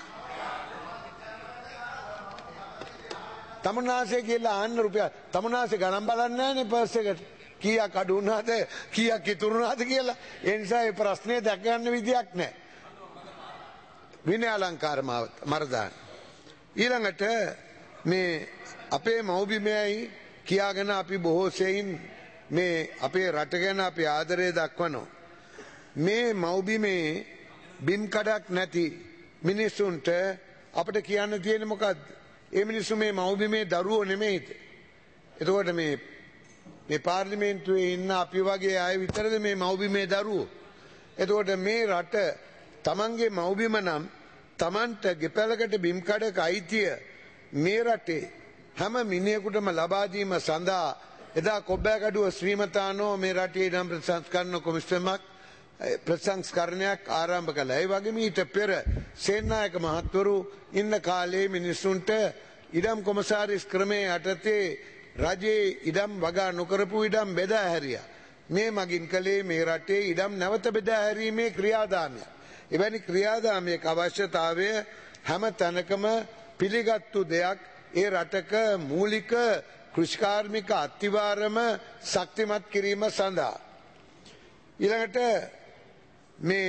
තමුන්නාසේ කියලා ආන්න රුපියල් තමුන්නාසේ ගණන් බලන්නේ නැහනේ පර්ස් එකට කීයක් අඩු වුණාද කීයක් ඉතුරු වුණාද කියලා ඒ නිසා මේ ප්‍රශ්නේ දැක ගන්න විදියක් නැහැ විනය අලංකාර මරදාන ඊළඟට මේ අපේ මව්බිමයි කියාගෙන අපි බොහෝ සෙයින් මේ අපේ රට ගැන අපි ආදරය දක්වනවා මේ මව්බිමේ බිම් කඩක් නැති මිනිසුන්ට අපිට කියන්න තියෙන්නේ මොකද්ද ඒ මිනිස්සු මේ මව්බිමේ දරුවෝ නෙමෙයිද? එතකොට මේ පාර්ලිමේන්තුවේ ඉන්න අපි වගේ අය විතරද මේ මව්බිමේ දරුවෝ? එතකොට මේ රට තමන්ගේ මව්බිම නම් තමන්ට ගෙපැලකට බිම් කඩක අයිතිය මේ රටේ හැම මිනිහෙකුටම ලබා දීම සඳහා එදා කොබ්බෑකඩුව ශ්‍රීමතානෝ මේ රටේ නම් ප්‍රතිසංස්කරණ කොමිසමක් ප්‍රතිසංස්කරණයක් ආරම්භ කළා. ඒ වගේම ඊට පෙර සේනායක මහත්වරු ඉන්න කාලේ මිනිසුන්ට ඉඩම් කොමසාරිස් ක්‍රමයේ යටතේ රජයේ ඉඩම් වගා නොකරපු ඉඩම් බෙදා හැරියා. මේ මගින් කලේ මේ රටේ ඉඩම් නැවත බෙදා හැරීමේ ක්‍රියාදාමයක්. එවැනි ක්‍රියාදාමයක අවශ්‍යතාවය හැම තැනකම පිළිගත්තු දෙයක් ඒ රටක මූලික කෘෂිකාර්මික අත්තිවාරම ශක්තිමත් කිරීම සඳහා ඊළඟට මේ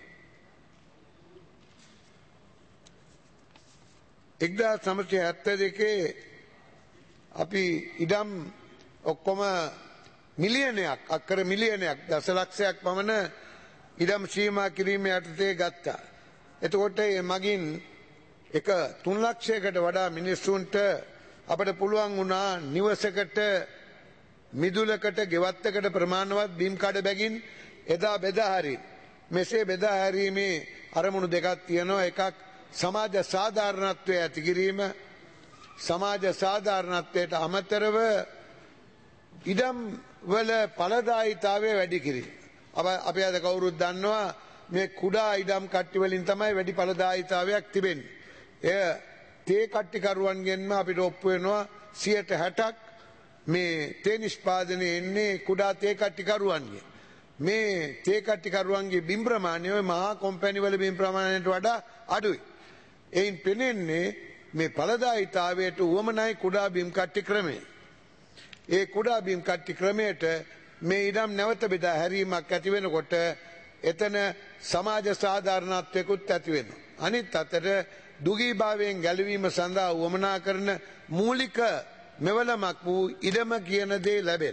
1972 අපි ඉඩම් ඔක්කොම මිලියනයක් අක්කර මිලියනයක් දසලක්ෂයක් පමණ ඉඩම් සීමා කිරීම යටතේ ගත්තා. එතකොට මේ මගින් එක 3 ලක්ෂයකට වඩා මිනිස්සුන්ට අපිට පුළුවන් වුණා නිවසකට මිදුලකට ගෙවත්තකට ප්‍රමාණවත් බිම් කඩ බැගින් එදා බෙදා හරින. මෙසේ බෙදා හැරීමේ අරමුණු දෙකක් තියෙනවා. එකක් සමාජ සාධාරණත්වය ඇති කිරීම, සමාජ සාධාරණත්වයට අමතරව ඉඩම් වල ඵලදායීතාවය වැඩි කිරීම. අපි අද කවුරුත් දන්නවා මේ කුඩා ඉඩම් කට්ටි වලින් තමයි වැඩි ඵලදායීතාවයක් තිබෙන්නේ. එය තේ කට්ටිකරුවන්ගෙන්ම අපිට ඔප්පු වෙනවා 60%ක් මේ තේ නිෂ්පාදනයේ එන්නේ කුඩා තේ කට්ටිකරුවන්ගෙන්. මේ තේ කට්ටිකරුවන්ගේ බිම් ප්‍රමාණය මහා කොම්පැනි වල බිම් ප්‍රමාණයට වඩා අඩුයි. එයින් පෙනෙන්නේ මේ ඵලදායීතාවයට උවමනයි කුඩා බිම් කට්ටි ක්‍රමය. ඒ කුඩා බිම් කට්ටි ක්‍රමයට මේ ඉඩම් නැවත බෙදා හැරීමක් ඇති වෙනකොට එතන සමාජ සාධාරණත්වයකුත් ඇති වෙනවා. අනිත් අතට දුගීභාවයෙන් ගැලවීම සඳහා උවමනා කරන මූලික මෙවලමක් වූ ඉඩම කියන දේ ලැබෙන.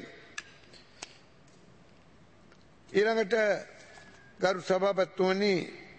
ඊළඟට ගරු සභාපතිතුමනි,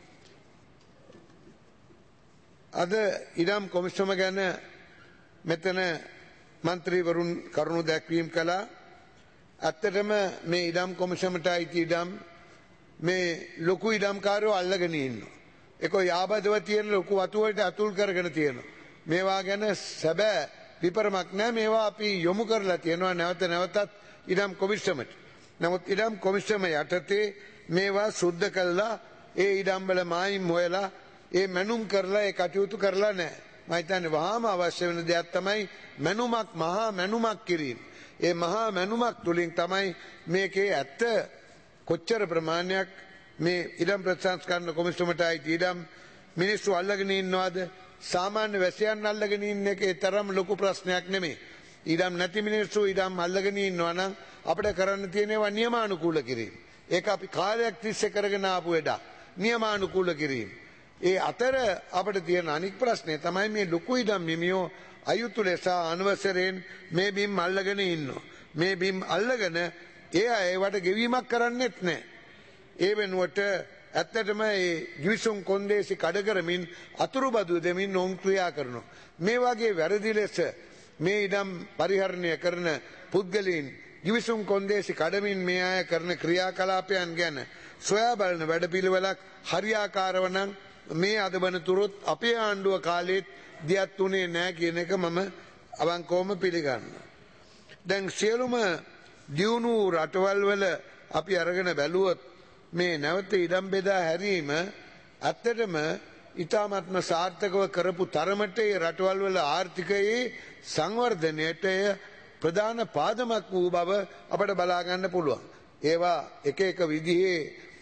අද ඉඩම් කොමිසම ගැන මෙතන මන්ත්‍රීවරුන් කරුණු දැක්වීම කළා. ඇත්තටම මේ ඉඩම් කොමිසමට අයිති ඉඩම් මේ ලොකු ඉඩම්කාරයෝ අල්ලගෙන ඉන්නවා. ඒක යාබදව තියෙන ලොකු වතුවලට අතුල් කරගෙන තියෙනවා. මේවා ගැන සැබෑ විපරමක් නැහැ. මේවා අපි යොමු කරලා තියෙනවා නැවත නැවතත් ඉඩම් කොමිසමට. නමුත් ඉඩම් කොමිසම යටතේ මේවා සුද්ධ කළා ඒ ඉඩම් වල මායිම් හොයලා ඒ මැනුම් කරලා ඒ කටයුතු කරලා නැහැ. මම හිතන්නේ වහාම අවශ්‍ය වෙන දෙයක් තමයි මැනුමක්, මහා මැනුමක් කිරීම. ඒ මහා මැනුමක් තුලින් තමයි මේකේ ඇත්ත කොච්චර ප්‍රමාණයක් මේ ඉඩම් ප්‍රතිසංස්කරණ කොමිසමට අයිති ඉඩම් මිනිස්සු අල්ලගෙන ඉන්නවද? සාමාන්‍ය වැසියන් අල්ලගෙන ඉන්න එකේ තරම් ලොකු ප්‍රශ්නයක් නෙමෙයි. ඉඩම් නැති මිනිස්සු ඉඩම් අල්ලගෙන ඉන්නවා නම් අපිට කරන්න තියෙනවා නියමානුකූල කිරීම. ඒක අපි කාලයක් තිස්සේ කරගෙන ආපු වැඩක්. නියමානුකූල කිරීම. ඒ අතර අපිට තියෙන අනික් ප්‍රශ්නේ තමයි මේ ලොකු ඉඩම් හිමියෝ අයුතු ලෙස අනවසරයෙන් මේ බිම් අල්ලගෙන ඉන්නවා. මේ බිම් අල්ලගෙන ඒ අය ඒවට ගෙවීමක් කරන්නෙත් නැහැ. ඒ වෙනුවට ඇත්තටම මේ ගිවිසුම් කොන්දේසි කඩ කරමින් අතුරුබදු දෙමින් ඔවුන් ක්‍රියා කරනවා. මේ වගේ වැරදි ලෙස මේ ඉඩම් පරිහරණය කරන පුද්ගලයන් ගිවිසුම් කොන්දේසි කඩමින් මේ අය කරන ක්‍රියාකලාපයන් ගැන සොයා බලන වැඩපිළිවෙලක් හරියාකාරව නම් මේ අද වනතුරුත් අපේ ආණ්ඩුව කාලෙත් දියත් උනේ නැහැ කියන එක මම අවංකවම පිළිගන්නවා. දැන් සියලුම දියුණු රටවල් වල අපි අරගෙන බැලුවොත් මේ නැවත ඉඩම් බෙදා හැරීම ඇත්තටම ඉතාමත්ම සාර්ථකව කරපු තරමට ඒ රටවල් වල ආර්ථිකයේ සංවර්ධනයට ප්‍රධාන පාදමක් වූ බව අපට බලා ගන්න පුළුවන්. ඒවා එක එක විදිහේ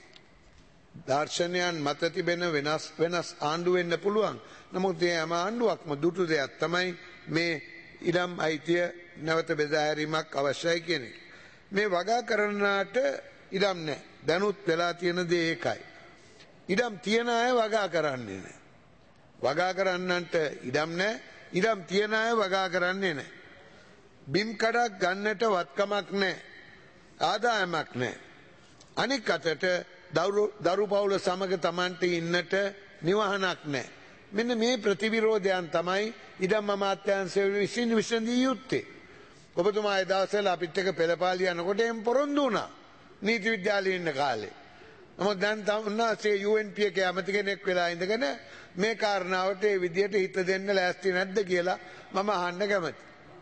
දර්ශනයන් මත තිබෙන වෙනස් ආණ්ඩු වෙන්න පුළුවන්. නමුත් මේ හැම ආණ්ඩුවක්ම දුටු දෙයක් තමයි මේ ඉඩම් අයිතිය නැවත බෙදා හැරීමක් අවශ්‍යයි කියන එක. මේ වගා කරන්නාට ඉඩම් නැහැ. දැනුත් වෙලා තියෙන දේ ඒකයි. ඉඩම් තියන අය වගා කරන්නේ නැහැ. වගා කරන්නන්ට ඉඩම් නැහැ. ඉඩම් තියන අය වගා කරන්නේ නැහැ. බිම් කඩක් ගන්නට වත්කමක් නැහැ. ආදායමක් නැහැ. අනික් අතට දරු පවුල සමග Tamante ඉන්නට නිවහනක් නැහැ. මෙන්න මේ ප්‍රතිවිරෝධයන් තමයි ඉඩම් අමාත්‍යාංශය විසින් විසඳිය යුත්තේ. ඔබතුමා ඒ දවස්වල අපිත් එක්ක පෙළපාලිය යනකොට එම් පොරොන්දු වුණා නීති විද්‍යාලයේ ඉන්න කාලේ. නමුත් දැන් උන්වහන්සේ UNP එකේ ඇමති කෙනෙක් වෙලා ඉඳගෙන මේ කාරණාවට ඒ විදියට හිත දෙන්න ලෑස්ති නැද්ද කියලා මම අහන්න කැමතියි.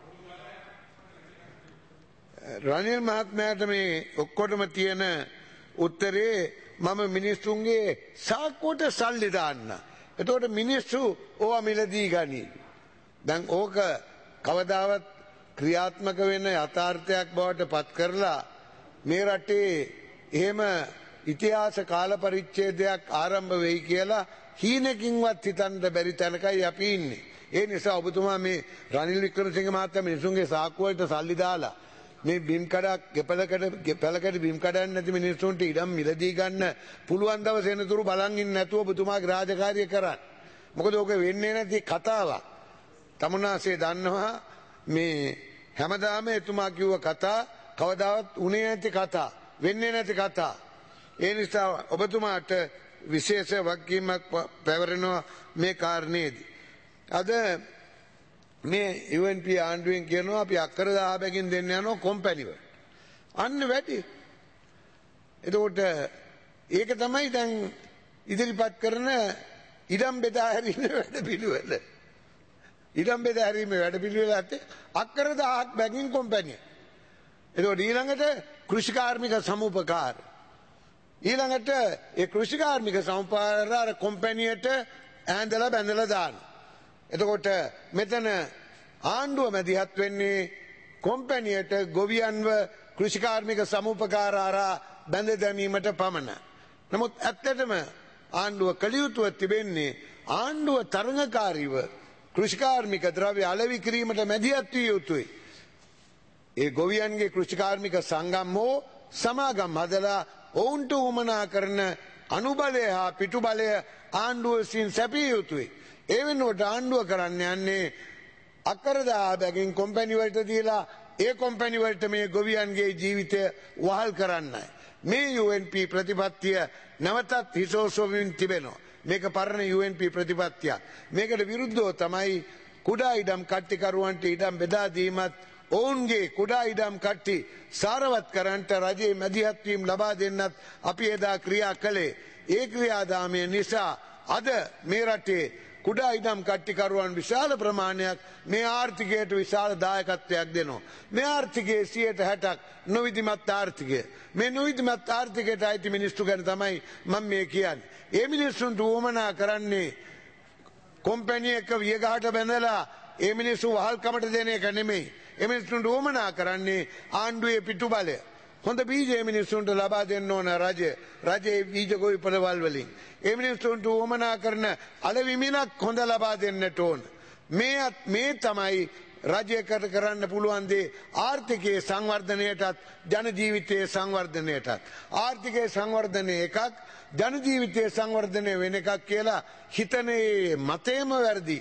රනිල් මහත්මයාට මේ ඔක්කොටම තියෙන උත්තරේ මම මිනිස්සුන්ගේ සාක්කුවට සල්ලි දාන්න. එතකොට මිනිස්සු ඕවා මිලදී ගනී. දැන් ඕක කවදාවත් ක්‍රියාත්මක වෙන යථාර්ථයක් බවට පත් කරලා මේ රටේ එහෙම ඉතිහාස කාල පරිච්ඡේදයක් ආරම්භ වෙයි කියලා හීනකින්වත් හිතන්න බැරි තැනකයි අපි ඉන්නේ. ඒ නිසා ඔබතුමා මේ රනිල් වික්‍රමසිංහ මහත්තයා මිනිසුන්ගේ සාක්කුවලට සල්ලි දාලා මේ බිම් කඩක් ගෙපලකට බිම් කඩන්න නැති මිනිස්සුන්ට ඉඩම් මිලදී ගන්න පුළුවන් දවස් එනතුරු බලන් ඉන්න නැතුව ඔබතුමාගේ රාජකාරිය කරන්න. මොකද ඕක වෙන්නේ නැති කතාවක්. තමුන්නාසේ දන්නවා මේ හැමදාම එතුමා කිව්ව කතා කවදාවත් උනේ නැති කතා, වෙන්නේ නැති කතා. ඒ නිසා ඔබතුමාට විශේෂ වගකීමක් පැවරෙනවා මේ කාරණේදී. අද මේ UNP ආණ්ඩුවෙන් කියනවා අපි අක්කර 10 බැගින් දෙන්න යනවා කොම්පැනි වලට. අන්න වැඩි. එතකොට ඒක තමයි දැන් ඉදිරිපත් කරන ඉඩම් බෙදා හැරීමේ වැඩපිළිවෙල. ඉඩම් බෙදා හැරීමේ වැඩපිළිවෙල ඇත්තේ අක්කර 1000ක් බැගින් කොම්පැනිය. එතකොට ඊළඟට කෘෂිකාර්මික සමුපකාර. ඊළඟට ඒ කෘෂිකාර්මික සමුපකාර කොම්පැනියට ඇඳලා බැඳලා දානවා. එතකොට මෙතන ආණ්ඩුව මැදිහත් වෙන්නේ කොම්පැනියට ගොවියන්ව කෘෂිකාර්මික සමුපකාර හරහා බැඳ දැමීමට පමණ. නමුත් ඇත්තටම ආණ්ඩුව කළ යුතුව තිබෙන්නේ ආණ්ඩුව තරඟකාරීව කෘෂිකාර්මික ද්‍රව්‍ය අලෙවි කිරීමට මැදිහත් විය යුතුයි. ඒ ගොවියන්ගේ කෘෂිකාර්මික සංගම් හෝ සමාගම් හදලා ඔවුන්ට උවමනා කරන අනුබලය හා පිටුබලය ආණ්ඩුව විසින් සැපිය යුතුයි. ඒ වෙනුවට ආණ්ඩුව කරන්න යන්නේ අක්කර 10 බැගින් කොම්පැනි වලට දීලා ඒ කොම්පැනි වලට මේ ගොවියන්ගේ ජීවිතය වහල් කරන්නයි. මේ UNP ප්‍රතිපත්තිය නැවතත් හිසෝසොමින් තිබෙනවා. මේක පරණ UNP ප්‍රතිපත්තිය. මේකට විරුද්ධව තමයි කුඩා ඉඩම් කට්ටිකරුවන්ට ඉඩම් බෙදා දීමත් ඔවුන්ගේ කුඩා ඉඩම් කට්ටි සාරවත් කරන්නට රජයේ මැදිහත් වීම ලබා දෙන්නත් අපි එදා ක්‍රියා කළේ. ඒ ක්‍රියාදාමය නිසා අද මේ රටේ කුඩා ඉඩම් කට්ටිකරුවන් විශාල ප්‍රමාණයක් මේ ආර්ථිකයට විශාල දායකත්වයක් දෙනවා. මේ ආර්ථිකයේ 60%ක් නොවිධිමත් ආර්ථිකය. මේ නොවිධිමත් ආර්ථිකයට අයිති මිනිස්සු ගැන තමයි මම මේ කියන්නේ. ඒ මිනිස්සුන්ට උවමනා කරන්නේ කොම්පැනි එක වියගහට බැඳලා ඒ මිනිස්සු වහල්කමට දෙන එක නෙමෙයි. ඒ මිනිස්සුන්ට උවමනා කරන්නේ ආණ්ඩුවේ පිටුබලය. හොඳ බීජ මිනිස්සුන්ට ලබා දෙන්න ඕන රජයේ බීජ ගොවි පොළවල් වලින්. ඒ මිනිස්සුන්ට උවමනා කරන අලෙවි මිලක් හොඳ ලබා දෙන්නට ඕන. මේ තමයි රජයකට කරන්න පුළුවන් දේ ආර්ථිකයේ සංවර්ධනයටත් ජන ජීවිතයේ සංවර්ධනයටත්. ආර්ථිකයේ සංවර්ධනය එකක්, ජන ජීවිතයේ සංවර්ධනය වෙන එකක් කියලා හිතනේ මතේම වැරදි.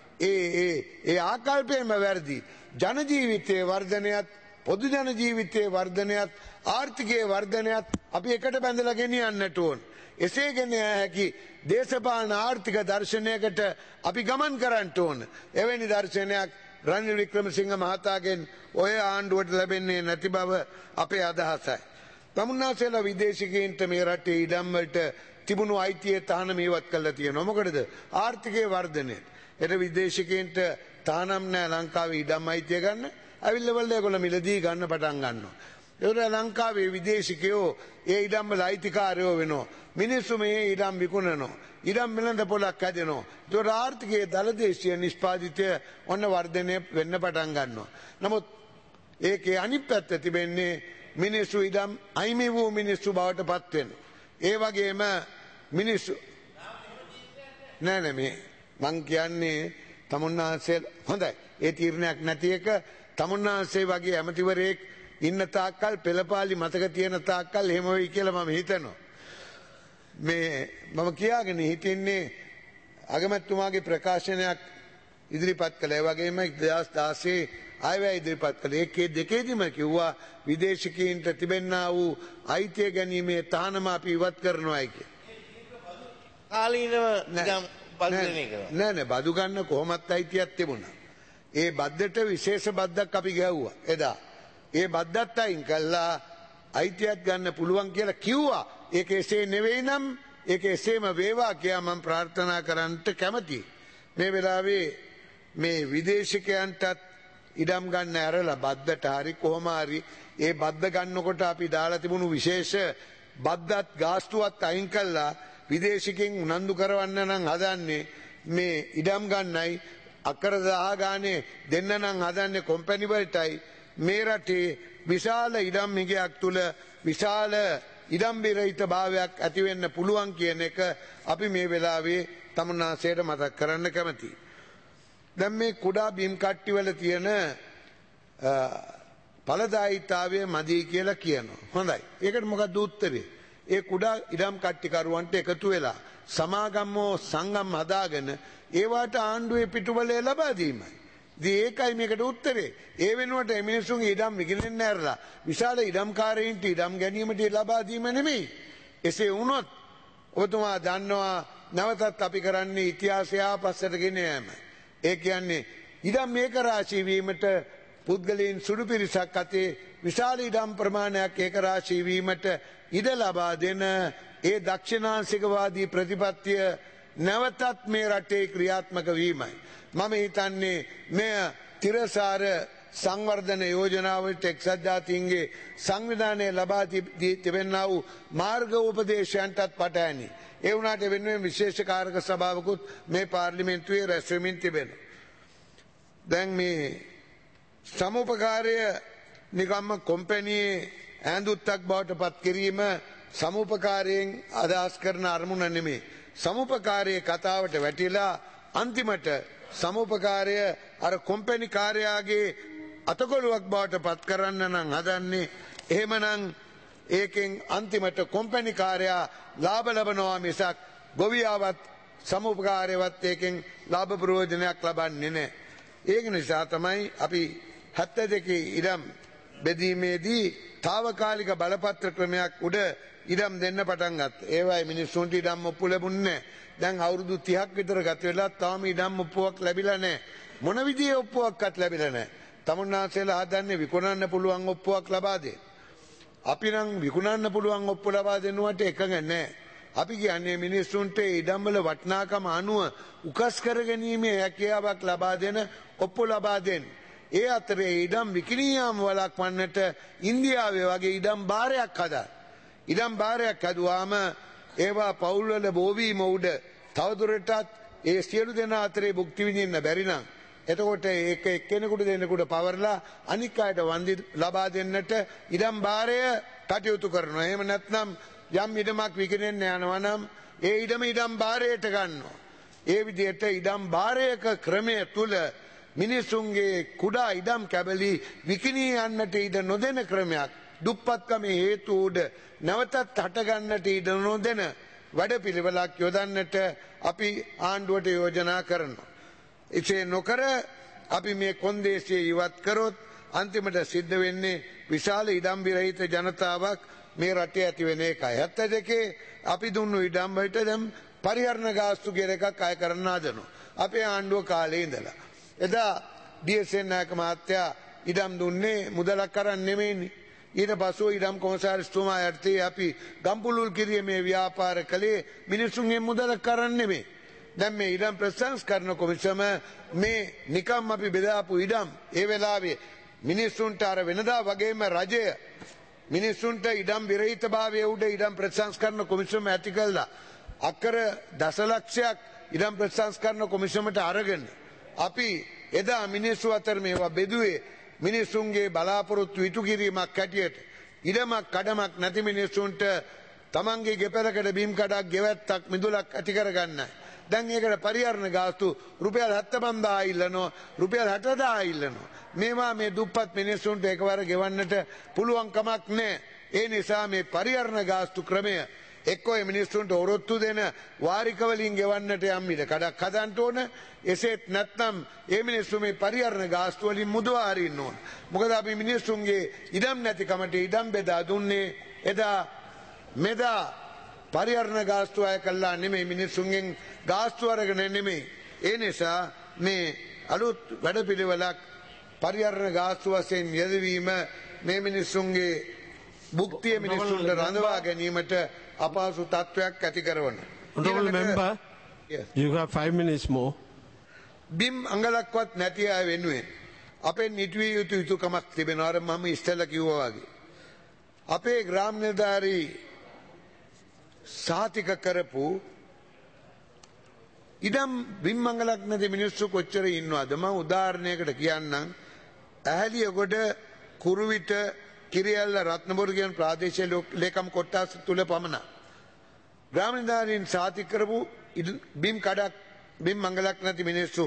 ඒ ආකල්පයම වැරදි. ජන ජීවිතයේ වර්ධනයත් පොදු ජන ජීවිතයේ වර්ධනයත් ආර්ථිකයේ වර්ධනයත් අපි එකට බැඳලා ගෙනියන්නට ඕන. එසේ ගෙන හැකි දේශපාලන ආර්ථික දර්ශනයකට අපි ගමන් කරන්න ඕන. එවැනි දර්ශනයක් රනිල් වික්‍රමසිංහ මහතාගෙන් ඔය ආණ්ඩුවට ලැබෙන්නේ නැති බව අපේ අදහසයි. තමුන්නාසේලා විදේශිකයින්ට මේ රටේ ඉඩම් වලට තිබුණු අයිතිය තහනම ඉවත් කරලා තියෙනවා. මොකටද? ආර්ථිකයේ වර්ධනයට. එතන විදේශිකයින්ට තහනම් නැහැ ලංකාවේ ඉඩම් අයිතිය ගන්න. අවිල්ලවල ඒගොල්ලෝ මිලදී ගන්න පටන් ගන්නවා. ඒතර ලංකාවේ විදේශිකයෝ ඒ ඉඩම් වල අයිතිකාරයෝ වෙනවා. මිනිස්සු මේ ඉඩම් විකුණනවා. ඉඩම් වෙළඳ පොලක් හැදෙනවා. ඒතර ආර්ථිකයේ දලදේශීය නිෂ්පාදිතය ඔන්න වර්ධනය වෙන්න පටන් ගන්නවා. නමුත් ඒකේ අනිත් පැත්ත තිබෙන්නේ මිනිස්සු ඉඩම් අයිමි වූ මිනිස්සු බවට පත් වෙනවා. ඒ වගේම මිනිස්සු නෑ මේ මං කියන්නේ තමුන්නාන්සේ හොඳයි. ඒ තීරණයක් නැති එක තමුන්නාන්සේ වගේ ඇමතිවරයෙක් ඉන්න තාක්කල් පෙළපාලි මතක තියෙන තාක්කල් එහෙම වෙයි කියලා මම හිතනවා. මේ මම කියාගෙන හිටින්නේ අගමැතිතුමාගේ ප්‍රකාශනයක් ඉදිරිපත් කළා. ඒ වගේම 2016 ආයවැය ඉදිරිපත් කළා. ඒකේ දෙකේදීම කිව්වා විදේශිකයින්ට තිබෙන්නා වූ අයිතිය ගැනීමේ තහනම අපි ඉවත් කරනවායි කියලා. කාලීනව නිකම් නෑ බදු ගන්න කොහොමත් අයිතියක් තිබුණා. ඒ බද්දට විශේෂ බද්දක් අපි ගැව්වා එදා. ඒ බද්දත් අයින් කළා අයිතියක් ගන්න පුළුවන් කියලා කිව්වා. ඒක එසේ නෙවෙයි නම් ඒක එසේම වේවා කියලා මම ප්‍රාර්ථනා කරන්නට කැමතියි. මේ වෙලාවේ මේ විදේශිකයන්ටත් ඉඩම් ගන්න ඇරලා බද්දට හරි කොහොම හරි ඒ බද්ද ගන්නකොට අපි දාලා තිබුණු විශේෂ බද්දත් ගාස්තුවත් අයින් කළා. විදේශිකෙන් උනන්දු කරවන්න නම් හදන්නේ මේ ඉඩම් ගන්නයි අක්කර 10 ගානේ දෙන්න නම් හදන්නේ කොම්පැනි වලටයි. මේ රටේ විශාල ඉඩම් හිගයක් තුල විශාල ඉඩම්බිරහිත භාවයක් ඇති වෙන්න පුළුවන් කියන එක අපි මේ වෙලාවේ තමුන්නාසයට මතක් කරන්න කැමතියි. දැන් මේ කුඩා බිම් කට්ටිවල තියෙන ඵලදායීතාවය මදි කියලා කියනවා. හොඳයි. ඒකට මොකක්ද උත්තරේ? ඒ කුඩා ඉඩම් කට්ටිකරුවන්ට එකතු වෙලා සමාගම්මෝ සංගම් හදාගෙන ඒවට ආණ්ඩුවේ පිටුබලය ලබා දීමයි. ඉතින් ඒකයි මේකට උත්තරේ. ඒ වෙනුවට මේ මිනිස්සුන්ගේ ඉඩම් විකිනෙන්න ඇරලා විශාල ඉඩම්කාරයින්ට ඉඩම් ගැනීමට ලබා දීම නෙමෙයි. එසේ වුණොත් ඔබතුමා දන්නවා නැවතත් අපි කරන්නේ ඉතිහාසය ආපස්සට ගෙන යෑම. ඒ කියන්නේ ඉඩම් මේක රාශී වීමට පුද්ගලයන් සුළු පිරිසක් අතේ විශාල ඉඩම් ප්‍රමාණයක් ඒක රාශී වීමට ඉඩ ලබා දෙන ඒ දක්ෂිණාංශිකවාදී ප්‍රතිපත්තිය නැවතත් මේ රටේ ක්‍රියාත්මක වීමයි. මම හිතන්නේ මෙය තිරසාර සංවර්ධන යෝජනාවට එක්සත් ජාතීන්ගේ සංවිධානය ලබා තිබෙන්නා වූ මාර්ග උපදේශයන්ටත් පටහැනි. ඒ වුණාට වෙනුවෙන් විශේෂ කාරක සභාවකුත් මේ පාර්ලිමේන්තුවේ රැස් වෙමින් තිබෙනවා. දැන් මේ සමුපකාරය නිකම්ම කොම්පැනියේ ඈඳුත්තක් බවට පත් කිරීම සමුපකාරයෙන් අදහස් කරන අරමුණ නෙමේ. සමුපකාරයේ කතාවට වැටිලා අන්තිමට සමුපකාරය අර කොම්පැනි කාර්යාගේ අතකොළුවක් බවට පත් කරන්න නම් හදන්නේ. එහෙමනම් ඒකෙන් අන්තිමට කොම්පැනි කාර්යා ලාභ ලබනවා මිසක් ගොවියාවත් සමුපකාරයවත් ඒකෙන් ලාභ ප්‍රයෝජනයක් ලබන්නේ නැහැ. ඒක නිසා තමයි අපි 72 ඉඩම් බෙදීමේදී తాවකාලික බලපත්‍ර ක්‍රමයක් උඩ ඉඩම් දෙන්න පටන් ගත්තා. ඒවයි මිනිස්සුන්ට ඉඩම් ඔප්පු ලැබුණේ නැහැ. දැන් අවුරුදු 30ක් විතර ගත වෙලා තාම ඉඩම් ඔප්පුවක් ලැබිලා නැහැ. මොන විදිහේ ඔප්පුවක්වත් ලැබිලා නැහැ. තමුන්නාන්සේලා හදන්නේ විකුණන්න පුළුවන් ඔප්පුවක් ලබා දෙන්න. අපි නම් විකුණන්න පුළුවන් ඔප්පු ලබා දෙනුවට එකඟ නැහැ. අපි කියන්නේ මිනිස්සුන්ට ඉඩම් වල වටිනාකම අනුව උකස් කරගැනීමේ හැකියාවක් ලබා දෙන ඔප්පු ලබා දෙන්න. ඒ අතරේ ඉඩම් විකිණියාම වළක්වන්නට ඉන්දියාවේ වගේ ඉඩම් බාරයක් හදා. ඉඩම් බාරයක් හදුවාම ඒවා පවුල්වල බෝවීම උඩ තවදුරටත් ඒ සියලු දෙනා අතරේ භුක්ති විඳින්න බැරි නම් එතකොට ඒක එක්කෙනෙකුට දෙන්නෙකුට පවර්ලා අනික් අයට වන්දි ලබා දෙන්නට ඉඩම් බාරය කටයුතු කරනවා. එහෙම නැත්නම් යම් ඉඩමක් විකිණෙන්න යනවා නම් ඒ ඉඩම් බාරයට ගන්නවා. ඒ විදිහට ඉඩම් බාරයක ක්‍රමය තුල මිනිසුන්ගේ කුඩා ඉඩම් කැබලි විකිණී යන්නට ඉඩ නොදෙන ක්‍රමයක් දුප්පත්කම හේතු උඩ නැවතත් හටගන්නට ඉඩ නොදෙන වැඩපිළිවෙලක් යොදන්නට අපි ආණ්ඩුවට යෝජනා කරනවා. එසේ නොකර අපි මේ කොන්දේසිය ඉවත් කරොත් අන්තිමට සිද්ධ වෙන්නේ විශාල ඉඩම් විරහිත ජනතාවක් මේ රටේ ඇති වෙන එකයි. 72 අපි දුන්නු ඉඩම් වලට දැන් පරිහරණ ගාස්තු කියලා එකක් අය කරන්න හදනවා. අපේ ආණ්ඩුව කාලේ ඉඳලා. එදා ඩීඑස්එන් නායක මහත්තයා ඉඩම් දුන්නේ මුදලක් අරන් නෙමෙයිනේ. ඊට පස්සෙ ඉඩම් කොමසාරිස්තුමා යටතේ අපි ගම්පුලුල් කිරීමේ ව්‍යාපාර කළේ මිනිසුන්ගෙන් මුදලක් අරන් නෙමෙයි. දැන් මේ ඉඩම් ප්‍රසංස්කරණ කොමිසම මේ නිකම් අපි බෙදාපු ඉඩම් ඒ වෙලාවේ මිනිසුන්ට අර වෙනදා වගේම රජය මිනිසුන්ට ඉඩම් විරහිතභාවය උඩ ඉඩම් ප්‍රසංස්කරණ කොමිසම ඇති කළා. අක්කර දසලක්ෂයක් ඉඩම් ප්‍රසංස්කරණ කොමිසමට අරගෙන අපි එදා මිනිස්සු අතර මේවා බෙදුවේ මිනිසුන්ගේ බලාපොරොත්තු ඉටු කිරීමක් හැටියට. ඉඩමක් කඩමක් නැති මිනිසුන්ට තමන්ගේ ගෙපරකට බිම් කඩක් ගෙවැත්තක් මිදුලක් ඇති කරගන්නයි. දැන් ඒකට පරිහරණ ගාස්තු රුපියල් 75000 ඉල්ලනවා රුපියල් 60000 ඉල්ලනවා. මේවා මේ දුප්පත් මිනිසුන්ට එකවර ගෙවන්නට පුළුවන් කමක් නැහැ. ඒ නිසා මේ පරිහරණ ගාස්තු ක්‍රමය එක්කෝ මිනිස්සුන්ට ඔරොත්තු දෙන වාරික වලින් ගෙවන්නට යම් ඉඩ කඩක් හදන්න ඕන. එසේත් නැත්නම් ඒ මිනිස්සු මේ පරිහරණ ගාස්තු වලින් මුදවා හරින්න ඕන. මොකද අපි මිනිස්සුන්ගේ ඉඩම් නැතිකමට ඉඩම් බෙදා දුන්නේ එදා මෙදා පරිහරණ ගාස්තු අය කළා නෙමෙයි මිනිස්සුන්ගෙන් ගාස්තු අරගෙන නෙමෙයි. ඒ නිසා මේ අලුත් වැඩපිළිවෙලක් පරිහරණ ගාස්තු වශයෙන් යෙදවීම මේ මිනිස්සුන්ගේ භුක්තිය මිනිස්සුන්ට රඳවා ගැනීමට අපහසු තත්වයක් ඇති කරන. Honorable member, you have 5 minutes more. බිම් අඟලක්වත් නැති අය වෙනුවෙන් අපේ නිටුවිය යුතු යුතුකමක් තිබෙනවා. අර මම ඉස්සෙල්ලා කිව්වා වගේ. අපේ ග්‍රාම නිලධාරී සාතික කරපු ඉඩම් බිම් අඟලක් නැති මිනිස්සු කොච්චර ඉන්නවද? මම උදාහරණයකට කියන්නම්. ඇහැලියගොඩ කුරුවිට කිරියල්ල රත්නපුර කියන ප්‍රාදේශීය ලේකම් කොට්ටාස තුල පමණ ග්‍රාම නිලධාරීන් සාතික කරපු බිම් මංගලක් නැති මිනිස්සු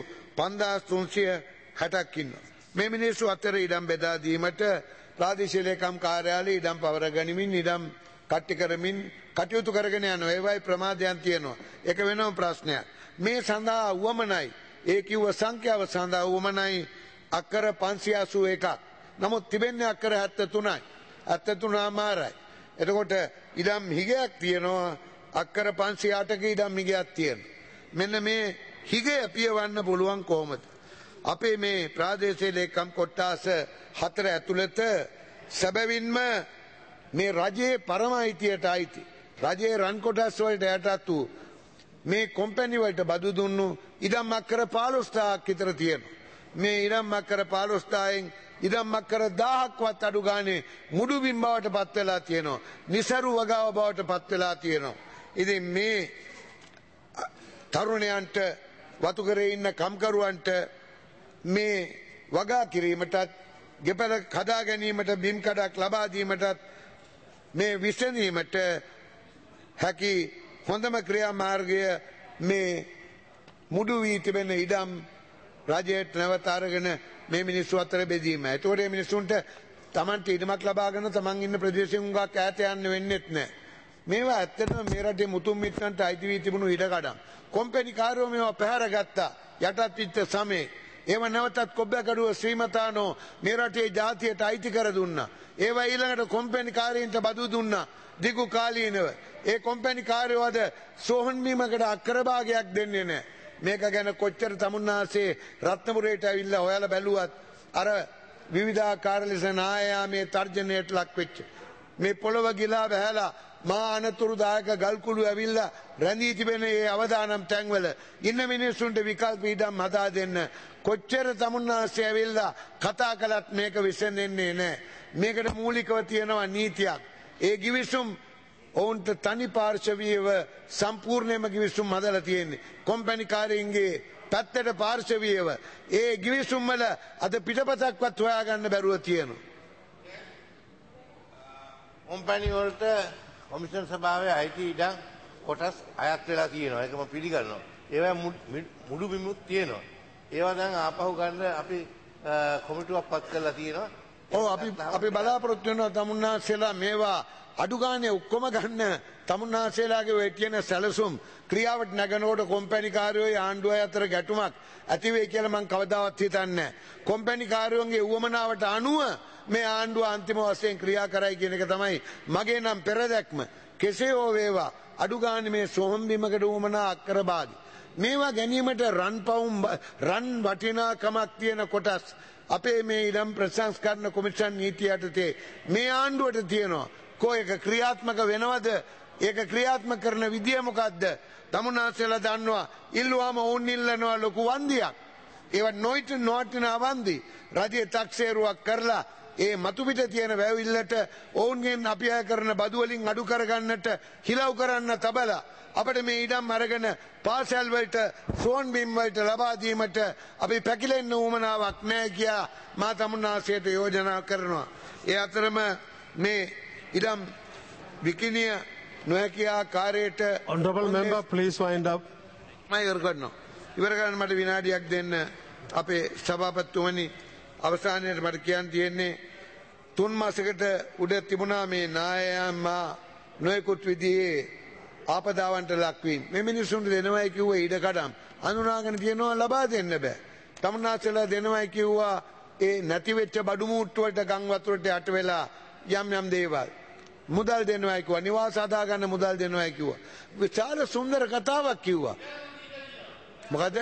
5360ක් ඉන්නවා. මේ මිනිස්සු අතර ඉඩම් බෙදා දීමට ප්‍රාදේශීය ලේකම් කාර්යාලයේ ඉඩම් පවර ගනිමින් ඉඩම් කට්ටි කරමින් කටයුතු කරගෙන යනවා. ඒවයි ප්‍රමාදයන් තියෙනවා. ඒක වෙනම ප්‍රශ්නයක්. මේ සඳහා වමනයි ඒ කිව්ව සංඛ්‍යාව සඳහා වමනයි අක්කර 581ක්. නමුත් තිබෙන්නේ අක්කර 73යි. 73මාරයි. එතකොට ඉඩම් හිගයක් තියෙනවා. අක්කර 508ක ඉඩම් හිගයක් තියෙනවා. මෙන්න මේ හිගය පියවන්න පුළුවන් කොහොමද? අපේ මේ ප්‍රාදේශීය ලේකම් කොට්ටාස 4 ඇතුළත සැබවින්ම මේ රජයේ පරම අයිතියට අයිති රජයේ රන් කොටස් වලට යටත් වූ මේ කොම්පැනි වලට බදු දුන්නු ඉඩම් අක්කර 15000ක් විතර තියෙනවා. මේ ඉඩම් අක්කර 15000න් ඉඩම් අක්කර 1000ක්වත් අඩු ගානේ මුඩු බිම් බවට පත් වෙලා තියෙනවා. નિසරු වගාව බවට පත් වෙලා තියෙනවා. ඉතින් මේ තරුණයන්ට වතුකරේ ඉන්න කම්කරුවන්ට මේ වගා කිරීමටත් ගෙපල කඩා ගැනීමට බිම් කඩක් ලබා දීමටත් මේ විසඳීමට හැකි හොඳම ක්‍රියාමාර්ගය මේ මුඩු වී තිබෙන ඉඩම් රජයට නැවත අරගෙන මේ මිනිස්සු අතර බෙදීම. ඒතකොට මේ මිනිස්සුන්ට Tamanට ඉඩමක් ලබාගෙන Taman ඉන්න ප්‍රදේශයෙන් උඟක් ඈත යන්න වෙන්නේත් නැහැ. මේවා ඇත්තටම මේ රටේ මුතුන් මිත්තන්ට අයිති වී තිබුණු ඉඩකඩම්. කොම්පැනි කාර්යෝ මේවා පැහැරගත්තා යටත් විත්ත සමේ. ඒව නැවතත් කොබ්බකඩුව ශ්‍රීමතානෝ මේ රටේ ජාතියට අයිති කර දුන්නා. ඒවා ඊළඟට කොම්පැනි කාර්යයන්ට බදු දුන්නා දිගු කාලීනව. ඒ කොම්පැනි කාර්යෝ අද සෝහන් බීමකට අක්කර භාගයක් දෙන්නේ නැහැ. මේක ගැන කොච්චර තමුන්නාසේ රත්නපුරේට ඇවිල්ලා හොයලා බැලුවත් අර විවිධාකාර ලෙස නායාමේ තර්ජනයට ලක් වෙච්ච මේ පොළව ගිලා බහැලා මා අනතුරුදායක ගල්කුළු ඇවිල්ලා රැඳී තිබෙන ඒ අවදානම් තැන්වල ඉන්න මිනිස්සුන්ට විකල්ප ඉඩම් හදා දෙන්න කොච්චර තමුන්නාසේ ඇවිල්ලා කතා කළත් මේක විසඳෙන්නේ නැහැ. මේකට මූලිකව තියෙනවා නීතියක්. ඒ කිවිසුම් ඔවුන්ට තනි පාර්ශවීයව සම්පූර්ණයෙන්ම කිවිසුම් හදලා තියෙන්නේ. කොම්පැනි කාර්යයන්ගේ පැත්තට පාර්ශවීයව ඒ කිවිසුම් වල අද පිටපතක්වත් හොයාගන්න බැරුව තියෙනවා. කොම්පැනි වලට කොමිෂන් සභාවේ අයිති ඉඩම් කොටස් අයත් වෙලා තියෙනවා. ඒක මම පිළිගන්නවා. ඒවා මුඩු බිමුත් තියෙනවා. ඒවා දැන් ආපහු ගන්න අපි කොමිටුවක් පත් කරලා තියෙනවා. ඔව් අපි බලාපොරොත්තු වෙනවා තමුන්නාසෙලා මේවා අඩු ගානේ ඔක්කොම ගන්න තමුන්නාසෙලාගේ ඔය කියන සැලසුම් ක්‍රියාවට නැගනකොට කොම්පැනි කාර්යෝයි ආණ්ඩුවයි අතර ගැටුමක් ඇති වෙයි කියලා මම කවදාවත් හිතන්නේ නැහැ. කොම්පැනි කාර්යෝන්ගේ උවමනාවට අනුව මේ ආණ්ඩුව අන්තිම වශයෙන් ක්‍රියා කරයි කියන එක තමයි මගේ නම් පෙරදැක්ම. කෙසේ හෝ වේවා අඩු ගානේ මේ සොහොන් බිමකට උවමනා අක්කර භාගි මේවා ගැනීමට රන් වටිනාකමක් තියෙන කොටස් අපේ මේ ඉඩම් ප්‍රසංස්කරණ කොමිෂන් නීතිය යටතේ මේ ආණ්ඩුවට තියෙනවා. කොහේක ක්‍රියාත්මක වෙනවද? ඒක ක්‍රියාත්මක කරන විදිය මොකද්ද? තමුන්නාසෙලා දන්නවා. ඉල්ලුවාම ඕන් ඉල්ලනවා ලොකු වන්දියක්. ඒවත් නොටින වන්දි රජයේ 탁සේරුවක් කරලා ඒ මතු පිට තියෙන වැවිල්ලට ඔවුන්ගෙන් අපි අය කරන බදු වලින් අඩු කරගන්නට හිලව් කරන්න තබලා අපිට මේ ඉඩම් අරගෙන පාසල් වලට සෝන් බිම් වලට ලබා දීමට අපි පැකිලෙන්න උවමනාවක් නැහැ කියා මා තමුන්නාසයට යෝජනා කරනවා. ඒ අතරම මේ ඉඩම් විකිනිය නොහැකි ආකාරයට Honorable member, please wind up. ඉවර කරන්න මට විනාඩියක් දෙන්න අපේ සභාපතිතුමනි. අවසානයේ මට කියන්න තියෙන්නේ 3 මාසයකට උඩ තිබුණා මේ නායයන්මා නොයෙකුත් විදිහේ ආපදාවන්ට ලක්වීම. මේ මිනිස්සුන්ට දෙනවයි කිව්වා ඉඩකඩම් අනුනාගෙන තියනවා ලබා දෙන්න බෑ. තමුන්නාසෙලා දෙනවයි කිව්වා ඒ නැති වෙච්ච බඩු මූට්ටු වලට ගම් වතුරට යට වෙලා යම් දේවල් මුදල් දෙනවයි කිව්වා. නිවාස හදා ගන්න මුදල් දෙනවයි කිව්වා. විශාල සුන්දර කතාවක් කිව්වා. මොකද?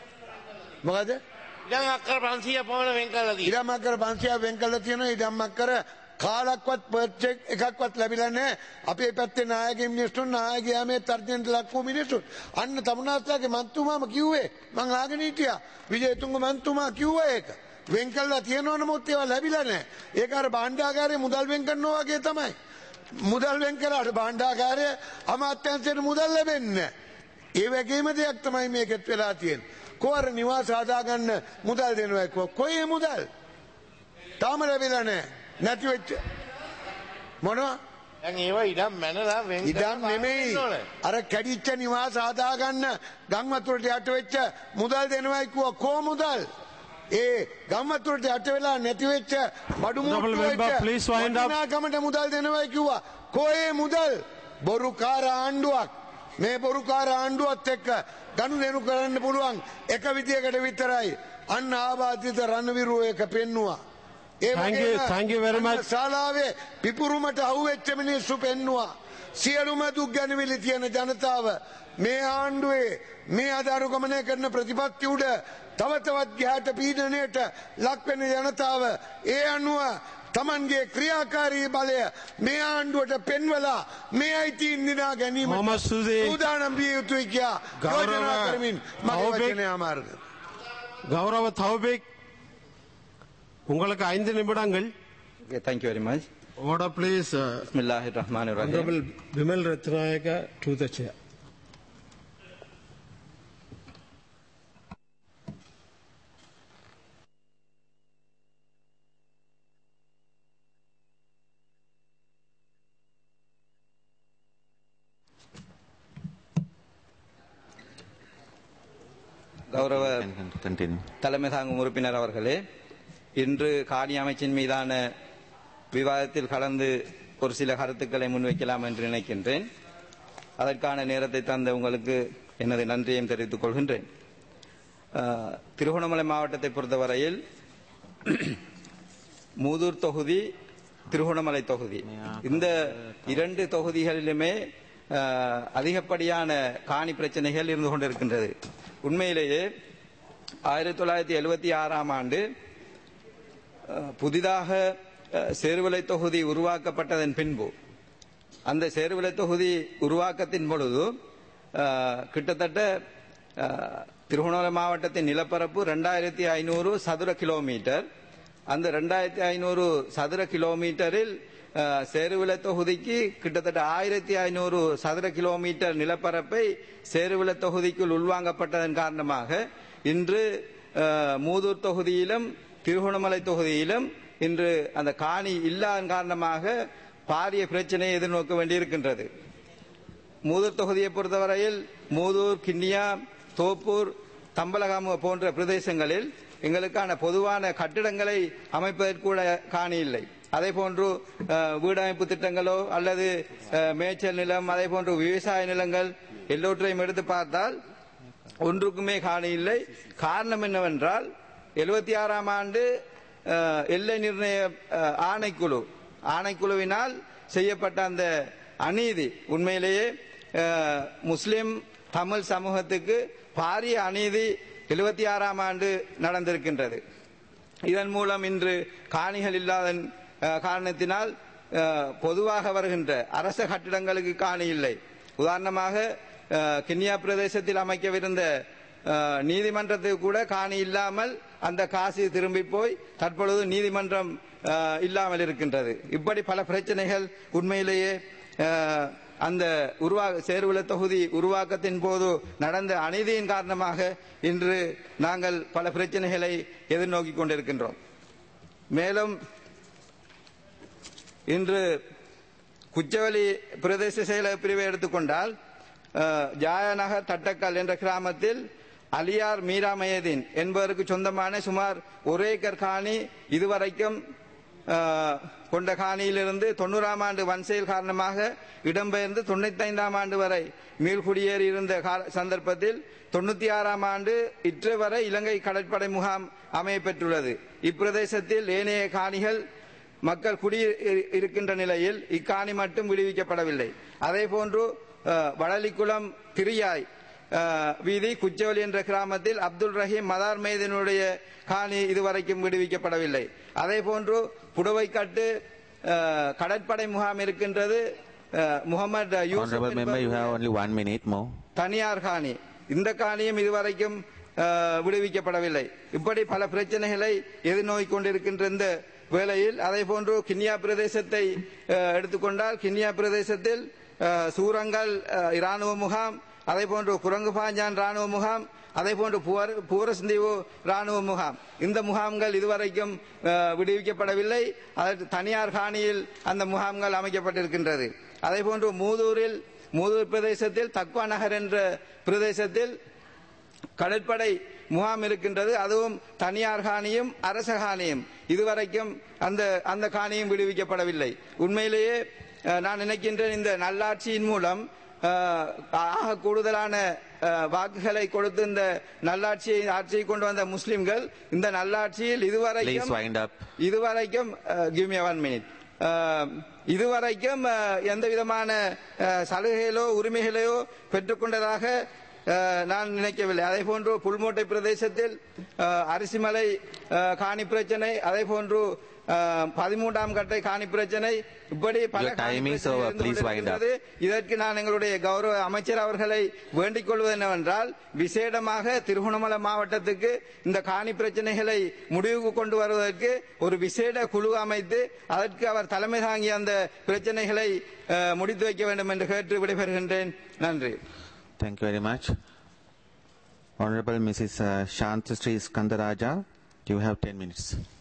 ඉඩම් අක්කර 500 පමණ වෙන් කරලා තියෙනවා. ඉඩම් අක්කර 500 වෙන් කරලා තියෙනවා. ඉඩම් අක්කර කාලක්වත් පර්චෙක් එකක්වත් ලැබිලා නැහැ. අපේ පැත්තේ නායකයන් මිනිස්සුන් නායකයා මේ තර්ජනට ලක් වූ මිනිස්සුන්. අන්න තමුන්නාස්ලාගේ මන්තුමාම කිව්වේ මං ආගෙන හිටියා. විජේතුංග මන්තුමා කිව්වා ඒක. වෙන් කරලා තියෙනවා නමුත් ඒවා ලැබිලා නැහැ. ඒක අර භාණ්ඩාගාරයේ මුදල් වෙන් කරනවා වගේ තමයි. මුදල් වෙන් කරාට භාණ්ඩාගාරයේ අමාත්‍යාංශයට මුදල් ලැබෙන්නේ නැහැ. ඒ වගේම දෙයක් තමයි මේකෙත් වෙලා තියෙන්නේ. කොහර නිවාස හදාගන්න මුදල් දෙනවා කිව්වා. කොහේ මුදල්? තාම ලැබිලා නැහැ. නැති වෙච්ච මොනවා දැන් ඒවා ඉඩම් මැනලා වෙන් ඉඩම් නෙමෙයි අර කැඩිච්ච නිවාස හදාගන්න ගම්වතුරට යට වෙච්ච මුදල් දෙනවයි කිව්වා කෝ මුදල් ඒ ගම්වතුරට යට වෙලා නැති වෙච්ච බඩු මුට්ටු වෙච්ච මුදල් දෙනවයි කිව්වා කෝ ඒ මුදල් බොරුකාර ආණ්ඩුවක් මේ බොරුකාර ආණ්ඩුවත් එක්ක ගනුදෙනු කරන්න පුළුවන් එක විදියකට විතරයි අන්න ආබාධිත රණවිරුව එක පෙන්නවා Thank you very much. ශාලාවේ පිපුරුමට අහුවෙච්ච මිනිස්සු පෙන්නවා සියලුම දුක් ගැනවිලි තියෙන ජනතාව මේ ආණ්ඩුවේ මේ අදාරුගමනය කරන ප්‍රතිපත්ති උඩ තව තවත් ගහට පීඩනයට ලක්වෙන ජනතාව ඒ අනුව තමන්ගේ ක්‍රියාකාරී බලය මේ ආණ්ඩුවට පෙන්වලා මේ අයිතීන් දිනා ගැනීම සූදානම් විය යුතුයි කියා යෝජනා කරමින් මගේ වචනය අමාර්ග கௌரவ தௌபிக் உங்களுக்கு 5 நிமிடங்கள். Okay, thank you very much. Order please. Bismillahirrahmanirrahim. Honorable Bimal Ratnayaka to the chair. கௌரவ தலைமை தாங்கும் உறுப்பினர் அவர்களே, இன்று காணி அமைச்சின் மீதான விவாதத்தில் கலந்து ஒரு சில கருத்துக்களை முன்வைக்கலாம் என்று நினைக்கின்றேன். அதற்கான நேரத்தை தந்த உங்களுக்கு எனது நன்றியையும் தெரிவித்துக் கொள்கின்றேன். திருகோணமலை மாவட்டத்தை பொறுத்தவரையில் மூதூர் தொகுதி, திருகோணமலை தொகுதி, இந்த 2 தொகுதிகளிலுமே அதிகப்படியான காணி பிரச்சனைகள் இருந்து கொண்டிருக்கின்றது. உண்மையிலேயே 1976ஆம் ஆண்டு புதிதாக சேர்விலை தொகுதி உருவாக்கப்பட்டதன் பின்பு அந்த சேர்விலை தொகுதி உருவாக்கத்தின் பொழுது கிட்டத்தட்ட திருகோணமலை மாவட்டத்தின் நிலப்பரப்பு 2500 சதுர கிலோமீட்டர். அந்த 2500 சதுர கிலோமீட்டரில் சேருவிலை தொகுதிக்கு கிட்டத்தட்ட 1500 சதுர கிலோமீட்டர் நிலப்பரப்பை சேருவிலை தொகுதிக்குள் உள்வாங்கப்பட்டதன் காரணமாக இன்று மூதூர் தொகுதியிலும் திருகோணமலை தொகுதியிலும் இன்று அந்த காணி இல்லாத காரணமாக பாரிய பிரச்சனையை எதிர்நோக்க வேண்டியிருக்கின்றது. மூதூர் தொகுதியை பொறுத்தவரையில் மூதூர், கிண்ணியா, தோப்பூர், தம்பலகாமு போன்ற பிரதேசங்களில் எங்களுக்கான பொதுவான கட்டிடங்களை அமைப்பதற்கூட காணி இல்லை. அதே போன்று வீடமைப்பு திட்டங்களோ அல்லது மேய்ச்சல் நிலம், அதே போன்று விவசாய நிலங்கள் எல்லோற்றையும் எடுத்து பார்த்தால் ஒன்றுக்குமே காணி இல்லை. காரணம் என்னவென்றால் 76ஆம் ஆண்டு எல்லை நிர்ணய ஆணைக்குழுவினால் செய்யப்பட்ட அந்த அநீதி உண்மையிலேயே முஸ்லிம் தமிழ் சமூகத்துக்கு பாரிய அநீதி 76ஆம் ஆண்டு நடந்திருக்கின்றது. இதன் மூலம் இன்று காணிகள் இல்லாத காரணத்தினால் பொதுவாக வருகின்ற அரச கட்டிடங்களுக்கு காணி இல்லை. உதாரணமாக கிண்ணியா பிரதேசத்தில் அமைக்கவிருந்த நீதிமன்றத்துக்கு கூட காணி இல்லாமல் அந்த காசு திரும்பி போய் தற்பொழுது நீதிமன்றம் இல்லாமல் இருக்கின்றது. இப்படி பல பிரச்சனைகள் உண்மையிலேயே அந்த சேர்விலை தொகுதி உருவாக்கத்தின் போது நடந்த அநீதியின் காரணமாக இன்று நாங்கள் பல பிரச்சனைகளை எதிர்நோக்கி கொண்டிருக்கின்றோம். மேலும் இன்று குச்சவெளி பிரதேச செயலக பிரிவை எடுத்துக்கொண்டால் ஜாயநகர் தட்டக்கல் என்ற கிராமத்தில் அலியார் மீராமயதீன் என்பவருக்கு சொந்தமான சுமார் 1 ஏக்கர் காணி இதுவரைக்கும் கொண்ட காணியிலிருந்து 90ஆம் ஆண்டு வன்செயல் காரணமாக இடம்பெயர்ந்து 95ஆம் ஆண்டு வரை மீள்குடியேறி இருந்த சந்தர்ப்பத்தில் 96ஆம் ஆண்டு இன்று வரை இலங்கை கடற்படை முகாம் அமைய பெற்றுள்ளது. இப்பிரதேசத்தில் ஏனைய காணிகள் மக்கள் குடியிருக்கின்ற நிலையில் இக்காணி மட்டும் விடுவிக்கப்படவில்லை. அதே போன்று வடலிக்குளம் திரியாய் வீதி குச்சவெளி என்ற கிராமத்தில் அப்துல் ரஹீம் மதார் மைதனுடைய காணி இதுவரைக்கும் விடுவிக்கப்படவில்லை. அதே போன்று புடவைக்கட்டு கடற்படை முகாம் இருக்கின்றது. முகமது தனியார் காணி, இந்த காணியும் இதுவரைக்கும் விடுவிக்கப்படவில்லை. இப்படி பல பிரச்சனைகளை எதிர்நோக்கிக் கொண்டிருக்கின்ற இந்த வேளையில் அதே போன்று கிண்ணியா பிரதேசத்தை எடுத்துக்கொண்டால் கிண்ணியா பிரதேசத்தில் சூரங்கல் இராணுவ முகாம், அதே போன்று குரங்குபாஞ்சான் ராணுவ முகாம், அதே போன்று பூரசந்தீவு ராணுவ முகாம். இந்த முகாம்கள் இதுவரைக்கும் விடுவிக்கப்படவில்லை. அதற்கு தனியார் காணியில் அந்த முகாம்கள் அமைக்கப்பட்டிருக்கின்றது. அதே போன்று மூதூர் பிரதேசத்தில் தக்வா நகர் என்ற பிரதேசத்தில் கடற்படை முகாம் இருக்கின்றது. அதுவும் தனியார் காணியும் அரச காணியும். இதுவரைக்கும் அந்த காணியும் விடுவிக்கப்படவில்லை. உண்மையிலேயே நான் நினைக்கின்றேன் இந்த நல்லாட்சியின் மூலம் ஆக கூடுதலான வாக்குகளை கொடுத்து இந்த ஆட்சியை கொண்டு வந்த முஸ்லிம்கள் இந்த நல்லாட்சியில் இதுவரைக்கும் give me 1 minute. இதுவரைக்கும் எந்த விதமான சலுகைகளோ உரிமைகளையோ பெற்றுக்கொண்டதாக நான் நினைக்கவில்லை. அதே போன்று புல்மோட்டை பிரதேசத்தில் அரிசிமலை காணி பிரச்சனை, அதே போன்று 13ஆம் கட்டை காணி பிரச்சனை, இப்படி பல இதற்கு நான் எங்களுடைய கௌரவ அமைச்சர் அவர்களை வேண்டிக் கொள்வது என்னவென்றால், விசேடமாக திருகோணமலை மாவட்டத்துக்கு இந்த காணி பிரச்சனைகளை முடிவுக்கு கொண்டு வருவதற்கு ஒரு விசேட குழு அமைத்து அதற்கு அவர் தலைமை தாங்கி அந்த பிரச்சனைகளை முடித்து வைக்க வேண்டும் என்று கேட்டு விடைபெறுகின்றேன். நன்றி. Thank you very much. Honorable Mrs. Shantashri Skandaraja, you have 10 minutes.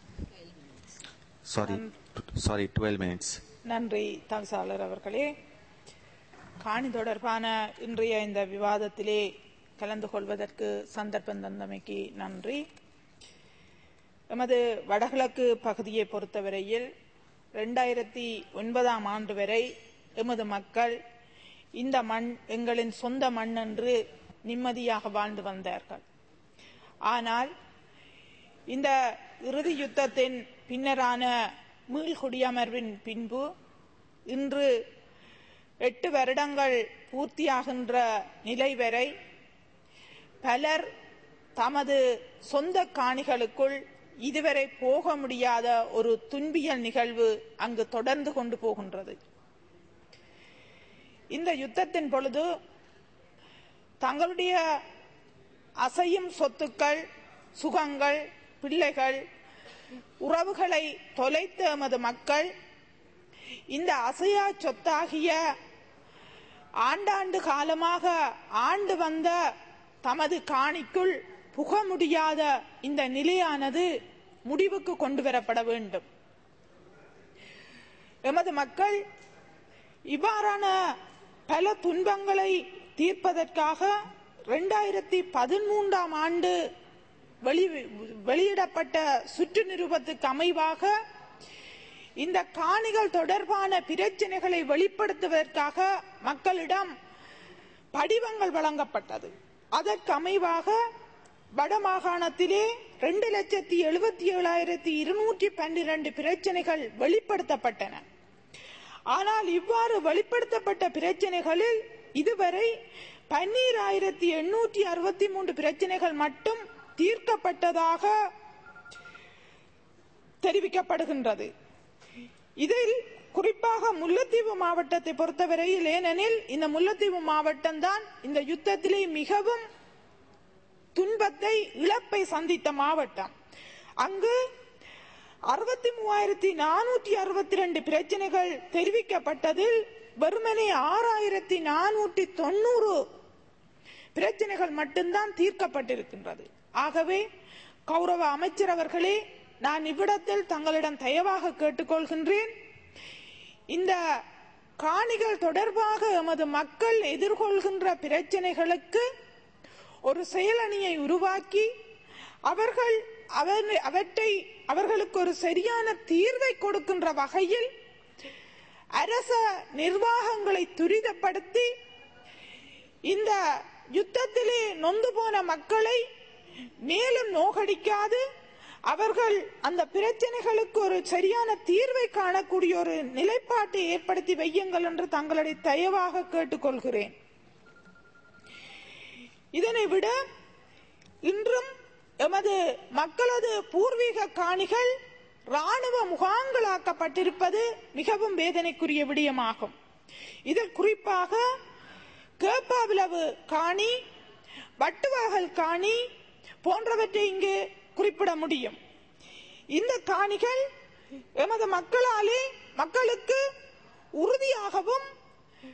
Sorry, 12 minutes. நன்றி தவிசாளர் அவர்களே. காணி தொடர்பான இன்றைய இந்த விவாதத்திலே கலந்து கொள்வதற்கு சந்தர்ப்பம் தந்தமைக்கு நன்றி. எமது வடகிழக்கு பகுதியை பொறுத்தவரையில் 2009ஆம் ஆண்டு வரை எமது மக்கள் இந்த மண் எங்களின் சொந்த மண் என்று நிம்மதியாக வாழ்ந்து வந்தார்கள். ஆனால் இந்த இறுதி யுத்தத்தின் பின்னரான மீள்குடியமர்வின் பின்பு இன்று 8 வருடங்கள் பூர்த்தியாகின்ற நிலை வரை பலர் தமது சொந்த காணிகளுக்குள் இதுவரை போக முடியாத ஒரு துன்பியல் நிகழ்வு அங்கு தொடர்ந்து கொண்டு போகின்றது. இந்த யுத்தத்தின் பொழுது தங்களுடைய அசையும் சொத்துக்கள், சுகங்கள், பிள்ளைகள், உறவுகளை தொலைத்த எமது மக்கள் இந்த அசையா சொத்தாகிய ஆண்டாண்டு காலமாக ஆண்டு வந்த தமது காணிக்குள் புக முடியாத இந்த நிலையானது முடிவுக்கு கொண்டு வரப்பட வேண்டும். எமது மக்கள் இவ்வாறான பல துன்பங்களை தீர்ப்பதற்காக 2013ஆம் ஆண்டு வெளியிடப்பட்ட சுற்று நிருபத்துக்கு அமைவாக இந்த காணிகள் தொடர்பான பிரச்சனைகளை வெளிப்படுத்துவதற்காக மக்களிடம் படிவங்கள் வழங்கப்பட்டது. அதற்கு அமைவாக வடமாகாணத்திலே 2,77,212 பிரச்சனைகள் வெளிப்படுத்தப்பட்டன. ஆனால் இவ்வாறு வெளிப்படுத்தப்பட்ட பிரச்சனைகளில் இதுவரை 12,863 பிரச்சனைகள் மட்டும் தீர்க்கப்பட்டதாக தெரிவிக்கப்படுகின்றது. இதில் குறிப்பாக முல்லைத்தீவு மாவட்டத்தை பொறுத்தவரையில், ஏனெனில் இந்த முல்லைத்தீவு மாவட்டம் தான் இந்த யுத்தத்திலே மிகவும் துன்பத்தை இழப்பை சந்தித்த மாவட்டம். அங்கு 63,462 பிரச்சனைகள் தெரிவிக்கப்பட்டதில் வெறுமனே 6,490 பிரச்சனைகள் மட்டும்தான் தீர்க்கப்பட்டிருக்கின்றது. ஆகவே கௌரவ அமைச்சர் அவர்களே, நான் இவ்விடத்தில் தங்களிடம் தயவாக கேட்டுக்கொள்கின்றேன். இந்த காணிகள் தொடர்பாக எமது மக்கள் எதிர்கொள்கின்ற பிரச்சனைகளுக்கு ஒரு செயலணியை உருவாக்கி அவர்களுக்கு ஒரு சரியான தீர்வை கொடுக்கின்ற வகையில் அரச நிர்வாகங்களை துரிதப்படுத்தி இந்த யுத்தத்திலே நொந்து போன மக்களை மேலும் நோகடிக்காது அவர்கள் அந்த பிரச்சனைகளுக்கு ஒரு சரியான தீர்வை காணக்கூடிய ஒரு நிலைப்பாட்டை ஏற்படுத்தி வையுங்கள் என்று தங்களுடைய தயவாக கேட்டுக்கொள்கிறேன். இதனை விட இன்றும் எமது மக்களது பூர்வீக காணிகள் ராணுவ முகாம்களாக்கப்பட்டிருப்பது மிகவும் வேதனைக்குரிய விடயமாகும். இதில் குறிப்பாக கேப்பாவிலவு காணி, வட்டுவாகல் காணி போன்றவற்றை இங்கு குறிப்பிட முடியும். இந்த காணிகள் எமது மக்களுக்கு உறுதியாகவும்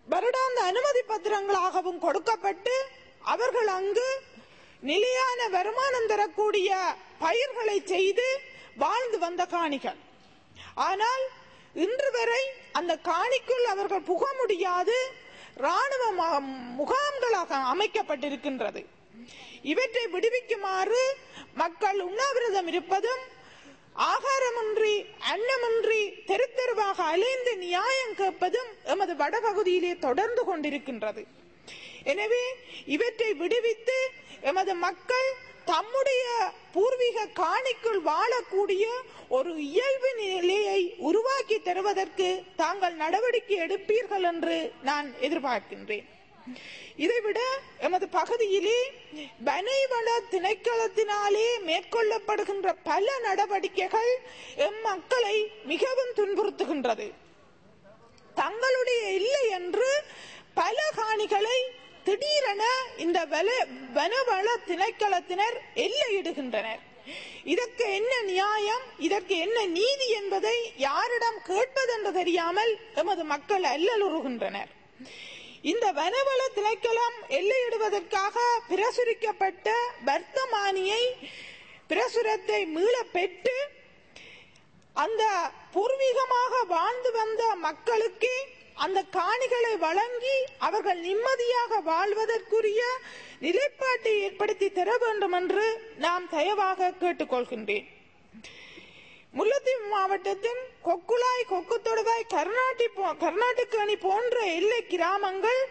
வருடாந்த அனுமதி பத்திரங்களாகவும் கொடுக்கப்பட்டு அவர்கள் அங்கு நிலையான வருமானம் தரக்கூடிய பயிர்களை செய்து வாழ்ந்து வந்த காணிகள். ஆனால் இன்று வரை அந்த காணிக்குள் அவர்கள் புக முடியாது ராணுவ முகாம்களாக அமைக்கப்பட்டிருக்கின்றது. இவற்றை விடுவிக்குமாறு மக்கள் உண்ணாவிரதம் இருப்பதும் ஆகாரமின்றி அன்னமின்றி தெரு தெருவாக அலைந்து நியாயம் கேட்பதும் எமது வடபகுதியிலே தொடர்ந்து கொண்டிருக்கின்றது. எனவே இவற்றை விடுவித்து எமது மக்கள் தம்முடைய பூர்வீக காணிக்குள் வாழக்கூடிய ஒரு இயல்பு நிலையை உருவாக்கி தருவதற்கு தாங்கள் நடவடிக்கை எடுப்பீர்கள் என்று நான் எதிர்பார்க்கின்றேன். இதைவிட எமது பகுதியிலே வனைவள திணைக்களத்தினாலே மேற்கொள்ளப்படுகின்ற பல நடவடிக்கைகள் எம் மக்களை மிகவும் துன்புறுத்துகின்றது. தங்களுடைய இல்லை என்று பல காணிகளை திடீரென இந்த வனவள திணைக்களத்தினர் எல்லையிடுகின்றனர். இதற்கு என்ன நியாயம், இதற்கு என்ன நீதி என்பதை யாரிடம் கேட்பதென்று தெரியாமல் எமது மக்கள் அல்லலுறுகின்றனர். இந்த வனவள திணைக்களம் எல்லையிடுவதற்காக பிரசுரிக்கப்பட்ட வர்த்தமானியை பிரசுரத்தை மீள பெற்று அந்த பூர்வீகமாக வாழ்ந்து வந்த மக்களுக்கு அந்த காணிகளை வழங்கி அவர்கள் நிம்மதியாக வாழ்வதற்குரிய நிலைப்பாட்டை ஏற்படுத்தி தர வேண்டும் என்று நாம் தயவாக கேட்டுக்கொள்கின்றேன். முல்லைத்தீவு மாவட்டத்தின் கொக்குலாய், கொக்குத்தொடுவாய், கர்நாடகணி போன்ற எல்லை கிராமங்கள்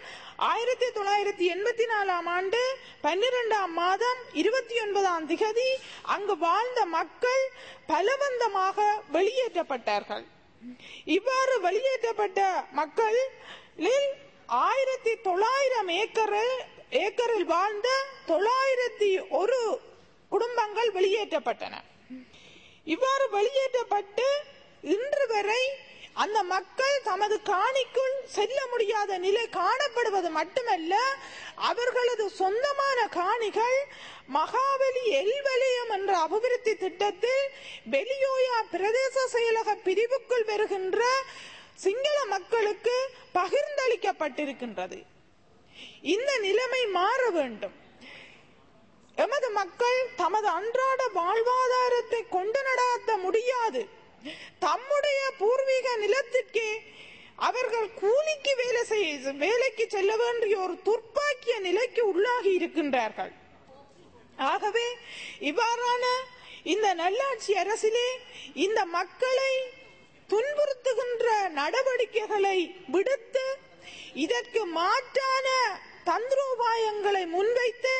1984 ஆண்டு 12ஆம் மாதம் 29ஆம் திகதி அங்கு வாழ்ந்த மக்கள் பலவந்தமாக வெளியேற்றப்பட்டார்கள். இவ்வாறு வெளியேற்றப்பட்ட மக்களில் 1900 ஏக்கரில் வாழ்ந்த 901 குடும்பங்கள் வெளியேற்றப்பட்டன. இவ்வாறு வெளியேற்றப்பட்டு இன்று வரை அந்த மக்கள் தமது காணிக்குள் செல்ல முடியாத நிலை காணப்படுவது மட்டுமல்ல, அவர்களது சொந்தமான காணிகள் மகாவலி எல்வலயம் என்ற அபிவிருத்தி திட்டத்தில் பெலியோயா பிரதேச செயலக பிரிவுக்குள் வருகின்ற சிங்கள மக்களுக்கு பகிர்ந்தளிக்கப்பட்டிருக்கின்றது. இந்த நிலைமை மாற வேண்டும். எமது மக்கள் தமது அன்றாட வாழ்வாதாரத்தை கொண்டு நடாத்த முடியாது. தம்முடைய பூர்வீக நிலத்திற்கு அவர்கள் கூலிக்கு வேலைக்கு செல்ல வேண்டிய ஒரு துர்ப்பாக்கிய நிலைக்கு உள்ளாகி இருக்கின்றார்கள். ஆகவே இவ்வாறான இந்த நல்லாட்சி அரசிலே இந்த மக்களை துன்புறுத்துகின்ற நடவடிக்கைகளை விடுத்து இதற்கு மாற்றான தந்திரோபாயங்களை முன்வைத்து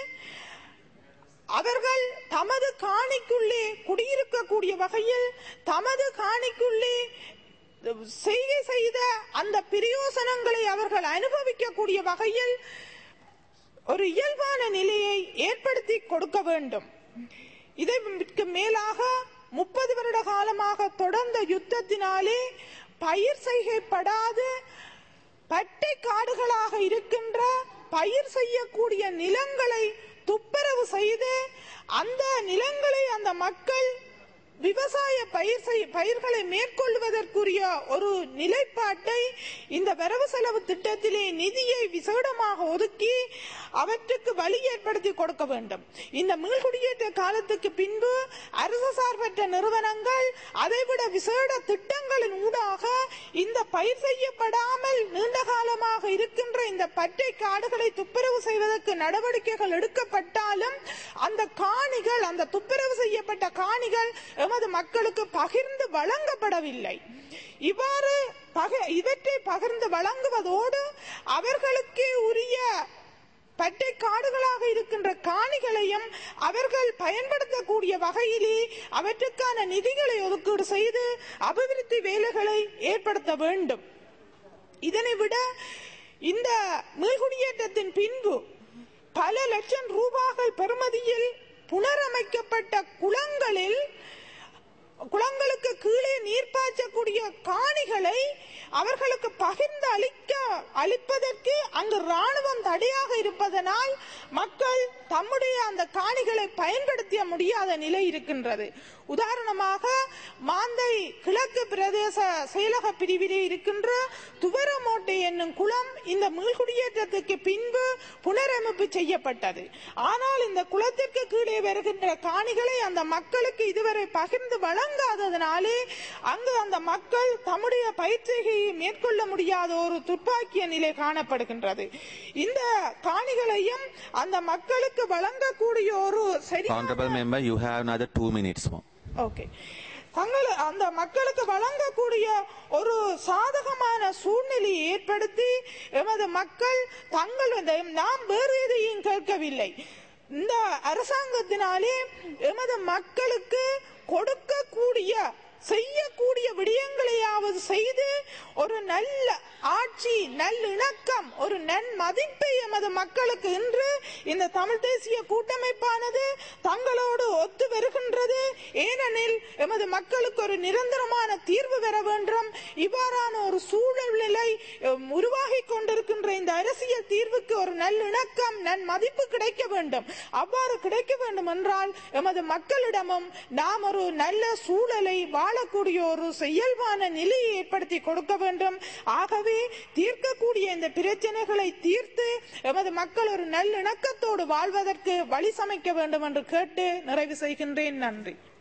அவர்கள் தமது காணிக்குள்ளே குடியிருக்கக்கூடிய வகையில் தமது காணிக்குள்ளே செய்கை செய்த அந்த பிரயோசனங்களை அவர்கள் அனுபவிக்கக்கூடிய வகையில் ஒரு இயல்பான நிலையை ஏற்படுத்தி கொடுக்க வேண்டும். இதற்கு மேலாக 30 வருட காலமாக தொடர்ந்த யுத்தத்தினாலே பயிர் செய்யப்படாத பட்டை காடுகளாக இருக்கின்ற பயிர் செய்யக்கூடிய நிலங்களை துப்புரவு செய்து அந்த நிலங்களை அந்த மக்கள் விவசாய பயிர்களை மேற்கொள்வதற்குரிய ஒரு நிலைப்பாட்டை இந்த வரவு செலவு திட்டத்திலே நிதியை விசேடமாக ஒதுக்கி அவற்றுக்கு வழி ஏற்படுத்தி கொடுக்க வேண்டும். இந்த மீள்குடியேற்ற காலத்துக்கு பின்பு அரசு சார்பற்ற நிறுவனங்கள் அதைவிட விசேட திட்டங்களின் ஊடாக இந்த பயிர் செய்யப்படாமல் நீண்ட காலமாக இருக்கின்ற இந்த பட்டை காடுகளை துப்புரவு செய்வதற்கு நடவடிக்கைகள் எடுக்கப்பட்டாலும் அந்த காணிகள், அந்த துப்புரவு செய்யப்பட்ட காணிகள் எமது மக்களுக்கு பகிர்ந்து வழங்கப்படவில்லை. இவ்வாறு இவற்றை பகிர்ந்து வழங்குவதோடு அவர்களுக்கு உரிய பட்டை காடுகளாக இருக்கின்ற காணிகளையும் அவர்கள் பயன்படுத்தக்கூடிய வகையிலே அவற்றுக்கான நிதிகளை ஒதுக்கீடு செய்து அபிவிருத்தி வேலைகளை ஏற்படுத்த வேண்டும். இதனை விட இந்த மீள்குடியேற்றத்தின் பின்பு பல லட்சம் ரூபாய்கள் பெறுமதியில் புனரமைக்கப்பட்ட குளங்களுக்கு கீழே நீர் பாய்ச்சக்கூடிய காணிகளை அவர்களுக்கு பகிர்ந்து அளிப்பதற்கு அங்கு ராணுவம் தடையாக இருப்பதனால் மக்கள் தம்முடைய அந்த காணிகளை பயன்படுத்த முடியாத நிலை இருக்கின்றது. உதாரணமாக மாந்தை கிழக்கு பிரதேச செயலக பிரிவிலே இருக்கின்ற துவரமோட்டை என்னும் குளம் இந்த மீள்குடியேற்றத்துக்கு பின்பு புனரமைப்பு செய்யப்பட்டது. ஆனால் இந்த குளத்திற்கு கீழே வருகின்ற காணிகளை அந்த மக்களுக்கு இதுவரை பகிர்ந்து வழங்காததனாலே அங்கு அந்த மக்கள் தம்முடைய பயிற்சியை மேற்கொள்ள முடியாத ஒரு துப்பாக்கிய நிலை காணப்படுகின்றது. இந்த காணிகளையும் அந்த மக்களுக்கு வழங்கக்கூடிய ஒரு Honorable member, you have another 2 minutes more. Okay. அந்த மக்களுக்கு வழங்கக்கூடிய ஒரு சாதகமான சூழ்நிலையை ஏற்படுத்தி எமது மக்கள் நாம் வேறு எதையும் கேட்கவில்லை. இந்த அரசாங்கத்தினாலே எமது மக்களுக்கு கொடுக்கக்கூடிய செய்யக்கூடிய விடயங்களையாவது செய்து ஒரு நல்ல ஆட்சி, நல்லிணக்கம், ஒரு நன்மதிப்பை எமது மக்களுக்கு இன்று இந்த தமிழ் தேசிய கூட்டமைப்பானது தங்களோடு ஒத்து வருகின்றது. ஏனெனில் எமது மக்களுக்கு ஒரு நிரந்தரமான தீர்வு பெற வேண்டும். இவ்வாறான ஒரு சூழ்நிலை உருவாகி கொண்டிருக்கின்ற இந்த அரசியல் தீர்வுக்கு ஒரு நல்லிணக்கம், நன்மதிப்பு கிடைக்க வேண்டும். அவ்வாறு கிடைக்க வேண்டும் என்றால் எமது மக்களிடமும் நாம் ஒரு நல்ல சூழலை வாழக்கூடிய ஒரு இயல்பான நிலையை ஏற்படுத்தி கொடுக்க வேண்டும். ஆகவே தீர்க்கக்கூடிய இந்த பிரச்சனைகளை தீர்த்து எமது மக்கள் ஒரு நல்லிணக்கத்தோடு வாழ்வதற்கு வழி சமைக்க வேண்டும் என்று கேட்டு நிறைவு செய்கின்றேன். நன்றி.